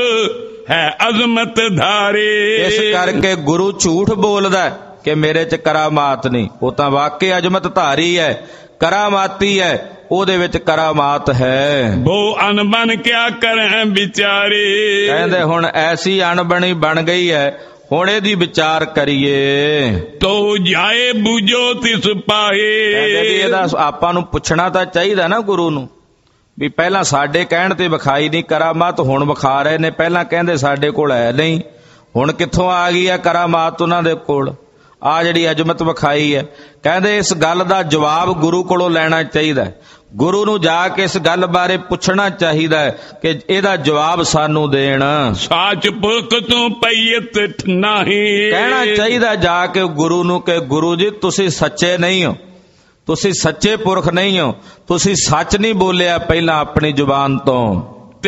ਹੈ ਅਜ਼ਮਤ ਧਾਰੇ। ਇਸ ਕਰਕੇ ਗੁਰੂ ਝੂਠ ਬੋਲਦਾ ਕਿ ਮੇਰੇ 'ਚ ਕਰਾਮਾਤ ਨਹੀਂ। ਉਹ ਤਾਂ ਵਾਕਈ ਅਜ਼ਮਤ ਧਾਰੀ ਹੈ, ਕਰਾਮਾਤੀ ਹੈ, ਉਹਦੇ ਵਿੱਚ ਕਰਾਮਾਤ ਹੈ। ਬੋ ਅਨਬਨ ਕਿਆ ਕਰੇ ਵਿਚਾਰੇ। ਕਹਿੰਦੇ ਹੁਣ ਐਸੀ ਅਣਬਣੀ ਬਣ ਗਈ ਹੈ, ਹੁਣ ਇਹਦੀ ਵਿਚਾਰ ਕਰੀਏ। ਤੋ ਜਾਏ ਬੂਝੋ ਤਿਸ ਪਾਏ। ਕਹਿੰਦੇ ਵੀ ਇਹਦਾ ਆਪਾਂ ਨੂੰ ਪੁੱਛਣਾ ਤਾਂ ਚਾਹੀਦਾ ਨਾ ਗੁਰੂ ਨੂੰ, ਵੀ ਪਹਿਲਾਂ ਸਾਡੇ ਕਹਿਣ ਤੇ ਵਿਖਾਈ ਨਹੀਂ ਕਰਾਮਾਤ, ਹੁਣ ਵਿਖਾ ਰਹੇ ਨੇ, ਪਹਿਲਾਂ ਕਹਿੰਦੇ ਸਾਡੇ ਕੋਲ ਹੈ ਨਹੀਂ, ਹੁਣ ਕਿੱਥੋਂ ਆ ਗਈ ਹੈ ਕਰਾਮਾਤ ਉਹਨਾਂ ਦੇ ਕੋਲ? ਆ ਜਿਹੜੀ ਅਜ਼ਮਤ ਵਿਖਾਈ ਹੈ। ਕਹਿੰਦੇ ਇਸ ਗੱਲ ਦਾ ਜਵਾਬ ਗੁਰੂ ਕੋਲੋਂ ਲੈਣਾ ਚਾਹੀਦਾ, ਗੁਰੂ ਨੂੰ ਜਾ ਕੇ ਇਸ ਗੱਲ ਬਾਰੇ ਪੁੱਛਣਾ ਚਾਹੀਦਾ ਹੈ ਕਿ ਇਹਦਾ ਜਵਾਬ ਸਾਨੂੰ ਦੇਣ। ਸਾਚ ਪੁਰਖ ਤੋਂ ਪਈਤ ਨਹੀਂ, ਕਹਿਣਾ ਚਾਹੀਦਾ ਜਾ ਕੇ ਗੁਰੂ ਨੂੰ ਕਿ ਗੁਰੂ ਜੀ ਤੁਸੀਂ ਸੱਚੇ ਨਹੀਂ ਹੋ, ਤੁਸੀਂ ਸੱਚੇ ਪੁਰਖ ਨਹੀਂ ਹੋ, ਤੁਸੀਂ ਸੱਚ ਨਹੀਂ ਬੋਲਿਆ ਪਹਿਲਾਂ ਆਪਣੀ ਜ਼ੁਬਾਨ ਤੋਂ।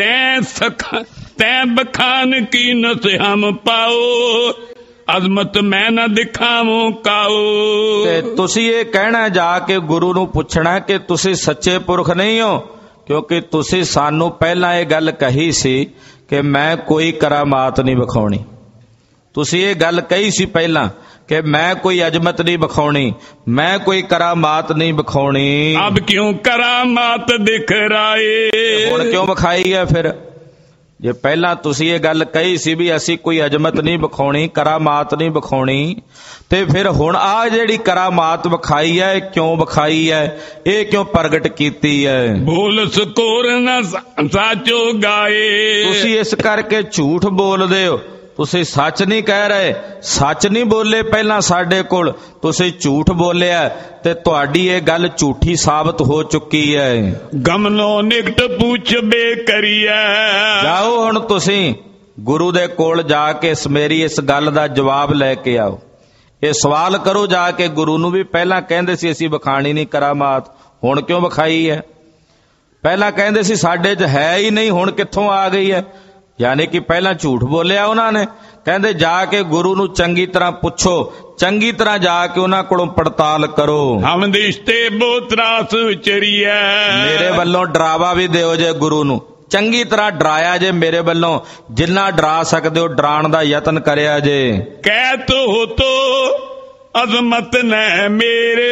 ਤੈਂ ਬਖਾਨ ਕੀ ਨਸਿਹਮ ਪਾਓ, ਅਜ਼ਮਤ ਮੈਂ ਨਾ ਦਿਖਾਵਾਂ ਕਾਓ। ਤੇ ਤੁਸੀਂ ਇਹ ਕਹਿਣਾ ਜਾ ਕੇ ਗੁਰੂ ਨੂੰ ਪੁੱਛਣਾ ਕਿ ਤੁਸੀਂ ਸੱਚੇ ਪੁਰਖ ਨਹੀਂ ਹੋ, ਕਿਉਂਕਿ ਤੁਸੀਂ ਸਾਨੂੰ ਪਹਿਲਾਂ ਇਹ ਗੱਲ ਕਹੀ ਸੀ ਕਿ ਮੈਂ ਕੋਈ ਕਰਾਮਾਤ ਨਹੀਂ ਵਿਖਾਉਣੀ। ਤੁਸੀਂ ਇਹ ਗੱਲ ਕਹੀ ਸੀ ਪਹਿਲਾਂ ਕਿ ਮੈਂ ਕੋਈ ਅਜ਼ਮਤ ਨਹੀਂ ਵਿਖਾਉਣੀ, ਮੈਂ ਕੋਈ ਕਰਾਮਾਤ ਨਹੀਂ ਵਿਖਾਉਣੀ। ਅਬ ਕਿਉਂ ਕਰਾਮਾਤ ਦਿਖ ਰਾਏ, ਹੁਣ ਕਿਉਂ ਵਿਖਾਈ ਹੈ ਫਿਰ? ਜੇ ਪਹਿਲਾਂ ਤੁਸੀਂ ਇਹ ਗੱਲ ਕਹੀ ਸੀ ਵੀ ਅਸੀਂ ਕੋਈ ਅਜ਼ਮਤ ਨਹੀਂ ਵਿਖਾਉਣੀ, ਕਰਾਮਾਤ ਨਹੀਂ ਵਿਖਾਉਣੀ, ਤੇ ਫਿਰ ਹੁਣ ਆ ਜਿਹੜੀ ਕਰਾਮਾਤ ਵਿਖਾਈ ਹੈ, ਇਹ ਕਿਉਂ ਵਿਖਾਈ ਹੈ, ਇਹ ਕਿਉਂ ਪ੍ਰਗਟ ਕੀਤੀ ਹੈ? ਬੋਲ ਸਕੋਰ ਨਾ ਸਾਚੋ ਗਾਏ। ਤੁਸੀਂ ਇਸ ਕਰਕੇ ਝੂਠ ਬੋਲਦੇ ਹੋ, ਤੁਸੀਂ ਸੱਚ ਨਹੀਂ ਕਹਿ ਰਹੇ, ਸੱਚ ਨਹੀਂ ਬੋਲੇ ਪਹਿਲਾਂ ਸਾਡੇ ਕੋਲ, ਤੁਸੀਂ ਝੂਠ ਬੋਲਿਆ ਤੇ ਤੁਹਾਡੀ ਇਹ ਗੱਲ ਝੂਠੀ ਸਾਬਤ ਹੋ ਚੁੱਕੀ ਹੈ। ਗਮਨੋ ਨਿਕਟ ਪੁੱਛਬੇ ਕਰੀਐ। ਜਾਓ ਹੁਣ ਤੁਸੀਂ ਗੁਰੂ ਦੇ ਕੋਲ ਜਾ ਕੇ ਮੇਰੀ ਇਸ ਗੱਲ ਦਾ ਜਵਾਬ ਲੈ ਕੇ ਆਓ। ਇਹ ਸਵਾਲ ਕਰੋ ਜਾ ਕੇ ਗੁਰੂ ਨੂੰ ਵੀ। ਪਹਿਲਾਂ ਕਹਿੰਦੇ ਸੀ ਅਸੀਂ ਵਿਖਾਣੀ ਨਹੀਂ ਕਰਾਮਾਤ, ਹੁਣ ਕਿਉਂ ਵਿਖਾਈ ਹੈ? ਪਹਿਲਾਂ ਕਹਿੰਦੇ ਸੀ ਸਾਡੇ 'ਚ ਹੈ ਹੀ ਨਹੀਂ, ਹੁਣ ਕਿੱਥੋਂ ਆ ਗਈ ਹੈ? ਯਾਨੀ ਕਿ ਪਹਿਲਾਂ ਝੂਠ ਬੋਲਿਆ ਉਹਨਾਂ ਨੇ। ਕਹਿੰਦੇ ਜਾ ਕੇ ਗੁਰੂ ਨੂੰ ਚੰਗੀ ਤਰ੍ਹਾਂ ਪੁੱਛੋ, ਚੰਗੀ ਤਰ੍ਹਾਂ ਜਾ ਕੇ ਉਹਨਾਂ ਕੋਲੋਂ ਪੜਤਾਲ ਕਰੋ। ਹਮ ਦਿਸ਼ਤੇ ਬੋਤਰਾਸ ਵਿਚਰੀਐ, ਮੇਰੇ ਵੱਲੋਂ ਡਰਾਵਾ ਵੀ ਦਿਓ ਜੇ ਗੁਰੂ ਨੂੰ, ਚੰਗੀ ਤਰ੍ਹਾਂ ਡਰਾਇਆ ਜੇ ਮੇਰੇ ਵੱਲੋਂ, ਜਿੰਨਾ ਡਰਾ ਸਕਦੇ ਹੋ ਡਰਾਉਣ ਦਾ ਯਤਨ ਕਰਿਆ ਜੇ। ਕਹਿਤ ਹੋ ਤੋ ਅਜ਼ਮਤ ਨੈ ਮੇਰੇ,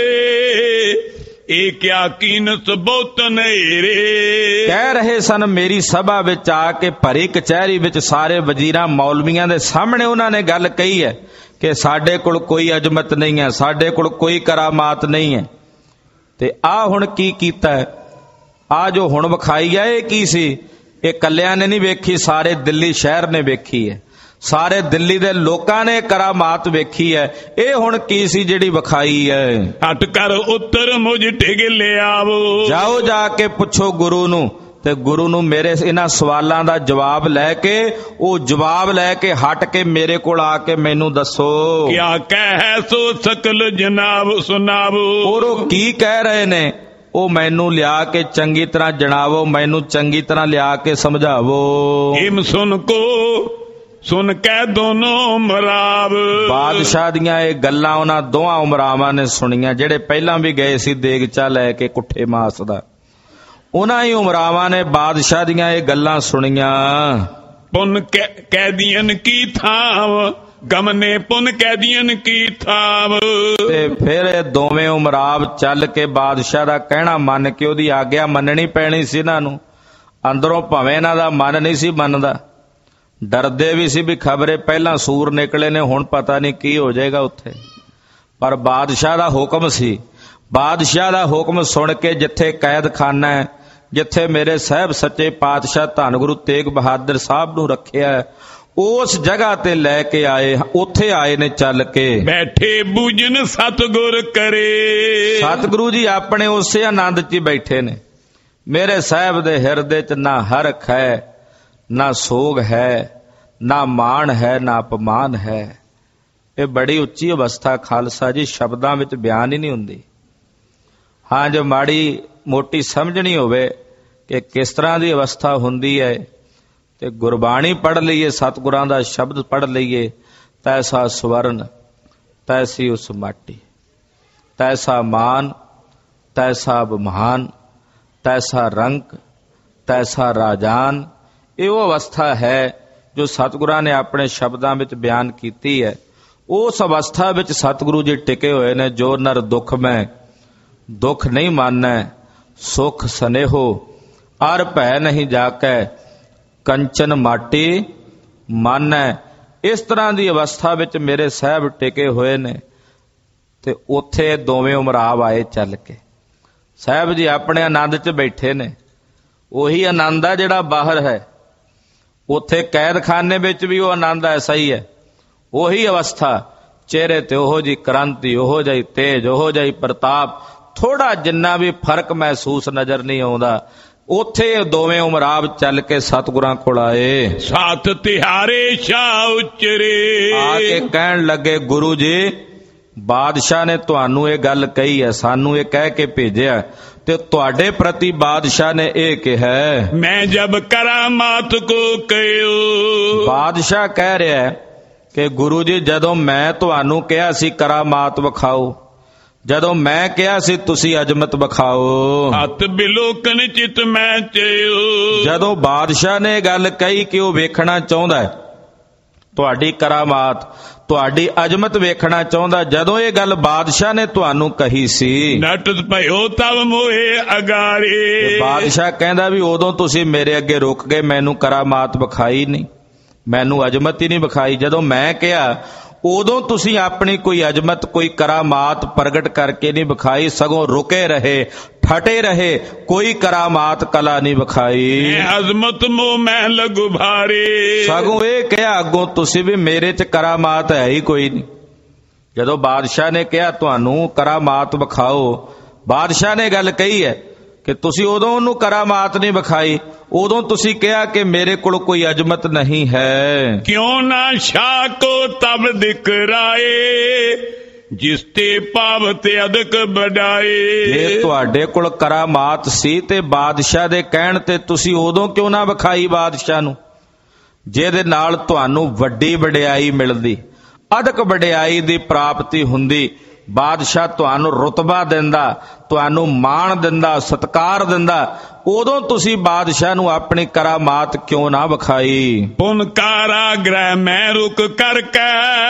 ਇਹ ਕਿਆ ਕੀਨਤ ਬਹੁਤ ਨੇਰੇ। ਕਹਿ ਰਹੇ ਸਨ ਮੇਰੀ ਸਭਾ ਵਿੱਚ ਆ ਕੇ, ਭਰੀ ਕਚਹਿਰੀ ਵਿੱਚ ਸਾਰੇ ਵਜ਼ੀਰਾਂ ਮੌਲਵੀਆਂ ਦੇ ਸਾਹਮਣੇ ਉਹਨਾਂ ਨੇ ਗੱਲ ਕਹੀ ਹੈ ਕਿ ਸਾਡੇ ਕੋਲ ਕੋਈ ਅਜ਼ਮਤ ਨਹੀਂ ਹੈ, ਸਾਡੇ ਕੋਲ ਕੋਈ ਕਰਾਮਾਤ ਨਹੀਂ ਹੈ। ਤੇ ਆਹ ਹੁਣ ਕੀ ਕੀਤਾ ਹੈ? ਆ ਜੋ ਹੁਣ ਵਿਖਾਈ ਹੈ ਇਹ ਕੀ ਸੀ? ਇਹ ਕੱਲਿਆਂ ਨੇ ਨਹੀਂ ਵੇਖੀ, ਸਾਰੇ ਦਿੱਲੀ ਸ਼ਹਿਰ ਨੇ ਵੇਖੀ ਹੈ, ਸਾਰੇ ਦਿੱਲੀ ਦੇ ਲੋਕਾਂ ਨੇ ਕਰਾਮਾਤ ਵੇਖੀ ਹੈ। ਇਹ ਹੁਣ ਕੀ ਸੀ ਜਿਹੜੀ ਵਿਖਾਈ ਹੈ? ਹਟ ਕਰ ਉੱਤਰ ਮੁਝ ਟਿਗ ਲਿਆਵੋ, ਜਾਓ ਜਾ ਕੇ ਪੁੱਛੋ ਗੁਰੂ ਨੂੰ। ਤੇ ਗੁਰੂ ਨੂੰ ਮੇਰੇ ਇਹਨਾਂ ਸਵਾਲਾਂ ਦਾ ਜਵਾਬ ਲੈ ਕੇ, ਉਹ ਜਵਾਬ ਲੈ ਕੇ ਹਟ ਕੇ ਮੇਰੇ ਕੋਲ ਆ ਕੇ ਮੈਨੂੰ ਦੱਸੋ ਕਿਆ ਕਹਿ ਸੋ ਸਕਲ ਜਨਾਬ ਸੁਨਾਵੋ। ਉਹ ਕੀ ਕਹਿ ਰਹੇ ਨੇ ਉਹ ਮੈਨੂੰ ਲਿਆ ਕੇ ਚੰਗੀ ਤਰ੍ਹਾਂ ਜਣਾਵੋ, ਮੈਨੂੰ ਚੰਗੀ ਤਰ੍ਹਾਂ ਲਿਆ ਕੇ ਸਮਝਾਵੋ। ਹਿਮ ਸੁਨ ਕੋ ਸੁਣ ਕੇ ਦੋਨੋਂ ਉਮਰਾਵ, ਬਾਦਸ਼ਾਹ ਦੀਆਂ ਇਹ ਗੱਲਾਂ ਉਹਨਾਂ ਦੋਹਾਂ ਉਮਰਾਵਾਂ ਨੇ ਸੁਣੀਆਂ, ਜਿਹੜੇ ਪਹਿਲਾਂ ਵੀ ਗਏ ਸੀ ਦੇਗਚਾ ਲੈ ਕੇ ਕੁੱਠੇ ਮਾਸ ਦਾ। ਉਹਨਾਂ ਹੀ ਉਮਰਾਵਾਂ ਨੇ ਬਾਦਸ਼ਾਹ ਦੀਆਂ ਇਹ ਗੱਲਾਂ ਸੁਣੀਆਂ। ਪੁਨ ਕੈਦੀਆਂ ਕੀ ਥਾਵ, ਗਮਨੇ ਪੁਨ ਕੈਦੀਆਂ ਕੀ ਥਾਵ। ਤੇ ਫਿਰ ਇਹ ਦੋਵੇਂ ਉਮਰਾਵ ਚੱਲ ਕੇ ਬਾਦਸ਼ਾਹ ਦਾ ਕਹਿਣਾ ਮੰਨ ਕੇ, ਉਹਦੀ ਆਗਿਆ ਮੰਨਣੀ ਪੈਣੀ ਸੀ ਇਹਨਾਂ ਨੂੰ। ਅੰਦਰੋਂ ਭਾਵੇਂ ਇਹਨਾਂ ਦਾ ਮਨ ਨਹੀਂ ਸੀ ਮੰਨਦਾ, ਡਰਦੇ ਵੀ ਸੀ ਵੀ ਖਬਰੇ ਪਹਿਲਾਂ ਸੂਰ ਨਿਕਲੇ ਨੇ, ਹੁਣ ਪਤਾ ਨਹੀਂ ਕੀ ਹੋ ਜਾਏਗਾ ਉੱਥੇ। ਪਰ ਬਾਦਸ਼ਾਹ ਦਾ ਹੁਕਮ ਸੀ। ਬਾਦਸ਼ਾਹ ਦਾ ਹੁਕਮ ਸੁਣ ਕੇ ਜਿੱਥੇ ਕੈਦਖਾਨਾ ਹੈ, ਜਿੱਥੇ ਮੇਰੇ ਸਾਹਿਬ ਸੱਚੇ ਪਾਤਸ਼ਾਹ ਧੰਨ ਗੁਰੂ ਤੇਗ ਬਹਾਦਰ ਸਾਹਿਬ ਨੂੰ ਰੱਖਿਆ, ਉਸ ਜਗ੍ਹਾ ਤੇ ਲੈ ਕੇ ਆਏ, ਉੱਥੇ ਆਏ ਨੇ ਚੱਲ ਕੇ। ਬੈਠੇ ਬੂਝਨ ਸਤਿਗੁਰ ਕਰੇ, ਸਤਿਗੁਰੂ ਜੀ ਆਪਣੇ ਉਸੇ ਆਨੰਦ 'ਚ ਹੀ ਬੈਠੇ ਨੇ। ਮੇਰੇ ਸਾਹਿਬ ਦੇ ਹਿਰਦੇ 'ਚ ਨਾ ਹਰਖ ਹੈ, ਨਾ ਸੋਗ ਹੈ, ਨਾ ਮਾਣ ਹੈ, ਨਾ ਅਪਮਾਨ ਹੈ। ਇਹ ਬੜੀ ਉੱਚੀ ਅਵਸਥਾ ਖਾਲਸਾ ਜੀ, ਸ਼ਬਦਾਂ ਵਿੱਚ ਬਿਆਨ ਹੀ ਨਹੀਂ ਹੁੰਦੀ। ਹਾਂ, ਜੋ ਮਾੜੀ ਮੋਟੀ ਸਮਝਣੀ ਹੋਵੇ ਕਿ ਕਿਸ ਤਰ੍ਹਾਂ ਦੀ ਅਵਸਥਾ ਹੁੰਦੀ ਹੈ, ਤੇ ਗੁਰਬਾਣੀ ਪੜ੍ਹ ਲਈਏ, ਸਤਿਗੁਰਾਂ ਦਾ ਸ਼ਬਦ ਪੜ੍ਹ ਲਈਏ। ਤੈਸਾ ਸਵਰਨ ਤੈਸੀ ਉਸ ਮਾਟੀ, ਤੈਸਾ ਮਾਨ ਤੈਸਾ ਅਭਿਮਾਨ, ਤੈਸਾ ਰੰਕ ਤੈਸਾ ਰਾਜਾਨ। ਇਹ ਉਹ ਅਵਸਥਾ ਹੈ ਜੋ ਸਤਿਗੁਰਾਂ ਨੇ ਆਪਣੇ ਸ਼ਬਦਾਂ ਵਿੱਚ ਬਿਆਨ ਕੀਤੀ ਹੈ। ਉਸ ਅਵਸਥਾ ਵਿੱਚ ਸਤਿਗੁਰੂ ਜੀ ਟਿਕੇ ਹੋਏ ਨੇ। ਜੋ ਨਰ ਦੁੱਖ ਮੈਂ ਦੁੱਖ ਨਹੀਂ ਮਾਨੈ, ਸੁਖ ਸਨੇਹੋ ਅਰ ਭੈ ਨਹੀਂ ਜਾਕੈ, ਕੰਚਨ ਮਾਟੀ ਮਾਨੈ। ਇਸ ਤਰ੍ਹਾਂ ਦੀ ਅਵਸਥਾ ਵਿੱਚ ਮੇਰੇ ਸਾਹਿਬ ਟਿਕੇ ਹੋਏ ਨੇ। ਤੇ ਉੱਥੇ ਦੋਵੇਂ ਉਮਰਾਵ ਆਏ ਚੱਲ ਕੇ। ਸਾਹਿਬ ਜੀ ਆਪਣੇ ਆਨੰਦ 'ਚ ਬੈਠੇ ਨੇ। ਉਹੀ ਆਨੰਦ ਹੈ ਜਿਹੜਾ ਬਾਹਰ ਹੈ। ਉੱਥੇ ਕੈਦਖਾਨੇ ਵਿੱਚ ਵੀ ਉਹ ਆਨੰਦ ਐਸਾ ਹੀ ਹੈ। ਉਹੀ ਅਵਸਥਾ, ਚਿਹਰੇ ਤੇ ਉਹੋ ਜਿਹੀ ਕ੍ਰਾਂਤੀ, ਉਹੋ ਜਿਹੀ ਤੇਜ, ਉਹੋ ਜਿਹੀ ਪ੍ਰਤਾਪ, ਥੋੜਾ ਜਿੰਨਾ ਵੀ ਫਰਕ ਮਹਿਸੂਸ ਨਜ਼ਰ ਨਹੀਂ ਆਉਂਦਾ। ਉੱਥੇ ਦੋਵੇਂ ਉਮਰਾਵ ਚੱਲ ਕੇ ਸਤਿਗੁਰਾਂ ਕੋਲ ਆਏ। ਸਾਥ ਤਿਹਾਰੇ ਸ਼ਾਹ ਉਚਰੇ, ਆ ਕੇ ਕਹਿਣ ਲੱਗੇ ਗੁਰੂ ਜੀ, ਬਾਦਸ਼ਾਹ ਨੇ ਤੁਹਾਨੂੰ ਇਹ ਗੱਲ ਕਹੀ ਹੈ, ਸਾਨੂੰ ਇਹ ਕਹਿ ਕੇ ਭੇਜਿਆ, ਤੇ ਤੁਹਾਡੇ ਪ੍ਰਤੀ ਬਾਦਸ਼ਾਹ ਨੇ ਇਹ ਕਿਹਾ, ਮੈਂ ਜਬ ਕਰਾਮਾਤ ਕੋ ਕਹਿਓ। ਬਾਦਸ਼ਾਹ ਕਹਿ ਰਿਹਾ ਕਿ ਗੁਰੂ ਜੀ, ਜਦੋਂ ਮੈਂ ਤੁਹਾਨੂੰ ਕਿਹਾ ਸੀ ਕਰਾਮਾਤ ਵਿਖਾਓ, ਜਦੋਂ ਮੈਂ ਕਿਹਾ ਸੀ ਤੁਸੀਂ ਅਜ਼ਮਤ ਵਿਖਾਓ, ਹੱਥ ਬਿਲੋਕਨ ਚਿਤ ਮੈਂ ਚਿਓ। ਜਦੋਂ ਬਾਦਸ਼ਾਹ ਨੇ ਗੱਲ ਕਹੀ ਕਿ ਉਹ ਵੇਖਣਾ ਚਾਹੁੰਦਾ ਹੈ ਤੁਹਾਡੀ ਕਰਾਮਾਤ, ਤੁਹਾਡੀ ਅਜ਼ਮਤ ਵੇਖਣਾ ਚਾਹੁੰਦਾ, ਜਦੋਂ ਇਹ ਗੱਲ ਬਾਦਸ਼ਾਹ ਨੇ ਤੁਹਾਨੂੰ ਕਹੀ ਸੀ, ਨਟਤ ਭਇਓ ਤਵ ਮੋਏ ਅਗਾਰੇ। ਬਾਦਸ਼ਾਹ ਕਹਿੰਦਾ ਵੀ ਉਦੋਂ ਤੁਸੀਂ ਮੇਰੇ ਅੱਗੇ ਰੁਕ ਗਏ, ਮੈਨੂੰ ਕਰਾਮਾਤ ਵਿਖਾਈ ਨਹੀਂ, ਮੈਨੂੰ ਅਜ਼ਮਤ ਹੀ ਨਹੀਂ ਵਿਖਾਈ। ਜਦੋਂ ਮੈਂ ਕਿਹਾ ਉਦੋਂ ਤੁਸੀਂ ਆਪਣੀ ਕੋਈ ਅਜ਼ਮਤ, ਕੋਈ ਕਰਾਮਾਤ ਪ੍ਰਗਟ ਕਰਕੇ ਨਹੀਂ ਵਿਖਾਈ, ਸਗੋਂ ਰੁਕੇ ਰਹੇ, ਠਟੇ ਰਹੇ, ਕੋਈ ਕਰਾਮਾਤ ਕਲਾ ਨਹੀਂ ਵਿਖਾਈ। ਅਜ਼ਮਤ ਮੋ ਮੈਂ ਲਗੂ ਭਾਰੇ, ਸਗੋਂ ਇਹ ਕਿਹਾ ਅੱਗੋਂ ਤੁਸੀਂ ਵੀ ਮੇਰੇ 'ਚ ਕਰਾਮਾਤ ਹੈ ਹੀ ਕੋਈ ਨਹੀਂ। ਜਦੋਂ ਬਾਦਸ਼ਾਹ ਨੇ ਕਿਹਾ ਤੁਹਾਨੂੰ ਕਰਾਮਾਤ ਵਿਖਾਓ, ਬਾਦਸ਼ਾਹ ਨੇ ਗੱਲ ਕਹੀ ਹੈ, ਕਿ ਤੁਸੀਂ ਉਦੋਂ ਉਹਨੂੰ ਕਰਾਮਾਤ ਨਹੀਂ ਵਿਖਾਈ, ਉਦੋਂ ਤੁਸੀਂ ਕਿਹਾ ਕਿ ਮੇਰੇ ਕੋਲ ਕੋਈ ਅਜ਼ਮਤ ਨਹੀਂ ਹੈ। ਕਿਉਂ ਨਾ ਸ਼ਾਹ ਕੋ ਤਬ ਦਿਖਰਾਏ, ਜਿਸ ਤੇ ਪਾਵਤ ਅਦਕ ਵਡਾਏ। ਜੇ ਤੁਹਾਡੇ ਕੋਲ ਕਰਾਮਾਤ ਸੀ ਤੇ ਬਾਦਸ਼ਾਹ ਦੇ ਕਹਿਣ ਤੇ ਤੁਸੀਂ ਉਦੋਂ ਕਿਉਂ ਨਾ ਵਿਖਾਈ ਬਾਦਸ਼ਾਹ ਨੂੰ, ਜਿਹਦੇ ਨਾਲ ਤੁਹਾਨੂੰ ਵੱਡੀ ਵਡਿਆਈ ਮਿਲਦੀ, ਅਦਕ ਵਡਿਆਈ ਦੀ ਪ੍ਰਾਪਤੀ ਹੁੰਦੀ। ਬਾਦਸ਼ਾਹ ਤੁਹਾਨੂੰ ਰੁਤਬਾ ਦਿੰਦਾ, ਤੁਹਾਨੂੰ ਮਾਣ ਦਿੰਦਾ, ਸਤਿਕਾਰ ਦਿੰਦਾ, ਉਦੋਂ ਤੁਸੀਂ ਬਾਦਸ਼ਾਹ ਨੂੰ ਆਪਣੀ ਕਰਾਮਾਤ ਕਿਉਂ ਨਾ ਵਿਖਾਈ। ਪੁਨ ਕਾਰਾਗ੍ਰਹਿ ਮੈਂ ਰੁਕ ਕਰਕੇ,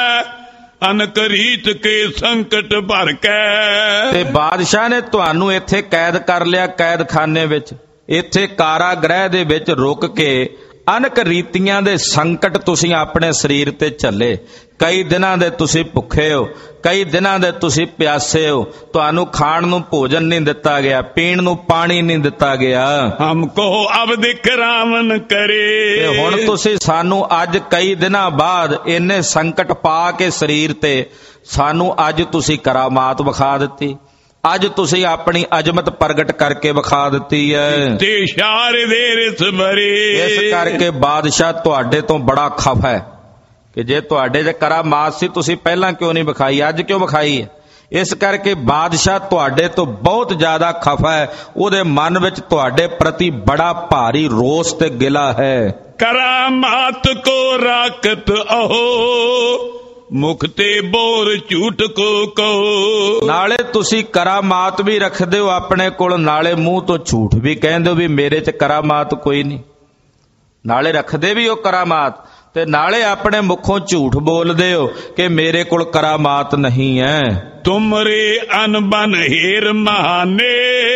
ਅਨਕ ਰੀਤ ਕੇ ਸੰਕਟ ਭਰ ਕੇ। ਤੇ ਬਾਦਸ਼ਾਹ ਨੇ ਤੁਹਾਨੂੰ ਇੱਥੇ ਕੈਦ ਕਰ ਲਿਆ, ਕੈਦਖਾਨੇ ਵਿੱਚ, ਇੱਥੇ ਕਾਰਾਗ੍ਰਹਿ ਦੇ ਵਿੱਚ ਰੁਕ ਕੇ ਅਨਕ ਰੀਤੀਆਂ ਦੇ ਸੰਕਟ ਤੁਸੀਂ ਆਪਣੇ ਸਰੀਰ ਤੇ ਝੱਲੇ। ਕਈ ਦਿਨਾਂ ਦੇ ਤੁਸੀਂ ਭੁੱਖੇ ਹੋ, ਕਈ ਦਿਨਾਂ ਦੇ ਤੁਸੀਂ ਪਿਆਸੇ ਹੋ, ਤੁਹਾਨੂੰ ਖਾਣ ਨੂੰ ਭੋਜਨ ਨਹੀਂ ਦਿੱਤਾ ਗਿਆ, ਪੀਣ ਨੂੰ ਪਾਣੀ ਨਹੀਂ ਦਿੱਤਾ ਗਿਆ। ਹਮਕੋ ਅਬ ਦਿਖਰਾਵਨ ਕਰੇ। ਤੇ ਹੁਣ ਤੁਸੀਂ ਸਾਨੂੰ ਅੱਜ ਕਈ ਦਿਨਾਂ ਬਾਅਦ ਇੰਨੇ ਸੰਕਟ ਪਾ ਕੇ ਸਰੀਰ ਤੇ ਸਾਨੂੰ ਅੱਜ ਤੁਸੀਂ ਕਰਾਮਾਤ ਵਿਖਾ ਦਿੱਤੀ, ਅੱਜ ਤੁਸੀਂ ਆਪਣੀ ਅਜ਼ਮਤ ਪ੍ਰਗਟ ਕਰਕੇ ਵਿਖਾ ਦਿੱਤੀ ਹੈ। ਤੇ ਇਸ਼ਾਰੇ ਦੇ ਰਿਸ ਭਰੇ। ਇਸ ਕਰਕੇ ਬਾਦਸ਼ਾਹ ਤੁਹਾਡੇ ਤੋਂ ਬੜਾ ਖਫਾ ਹੈ ਕਿ ਜੇ ਤੁਹਾਡੇ 'ਚ ਕਰਾਮਾਤ ਸੀ ਤੁਸੀਂ ਪਹਿਲਾਂ ਕਿਉਂ ਨਹੀਂ ਵਿਖਾਈ, ਅੱਜ ਕਿਉਂ ਵਿਖਾਈ ਹੈ। ਇਸ ਕਰਕੇ ਬਾਦਸ਼ਾਹ ਤੁਹਾਡੇ ਤੋਂ ਬਹੁਤ ਜ਼ਿਆਦਾ ਖਫਾ ਹੈ, ਉਹਦੇ ਮਨ ਵਿੱਚ ਤੁਹਾਡੇ ਪ੍ਰਤੀ ਬੜਾ ਭਾਰੀ ਰੋਸ ਤੇ ਗਿਲਾ ਹੈ। ਕਰਾਮਾਤ ਕੋ ਰਾਖਤ ਅਹੋ, ਮੁਖ ਤੇ ਬੋਰ ਝੂਠ ਕੋ ਕਹੋ। ਨਾਲੇ ਤੁਸੀਂ ਕਰਾਮਾਤ ਵੀ ਰੱਖਦੇ ਹੋ ਆਪਣੇ ਕੋਲ, ਨਾਲੇ ਮੂੰਹ ਤੋਂ ਝੂਠ ਵੀ ਕਹਿੰਦੇ ਹੋ ਵੀ ਮੇਰੇ 'ਚ ਕਰਾਮਾਤ ਕੋਈ ਨਹੀਂ। ਨਾਲੇ ਰੱਖਦੇ ਵੀ ਹੋ ਕਰਾਮਾਤ ਤੇ ਨਾਲੇ ਆਪਣੇ ਮੁਖੋਂ ਝੂਠ ਬੋਲਦੇ ਹੋ ਕਿ ਮੇਰੇ ਕੋਲ ਕਰਾਮਾਤ ਨਹੀਂ ਹੈ। ਤੁਮਰੇ ਅਨਬਨ ਹੀਰ ਮਹਾਨੇ,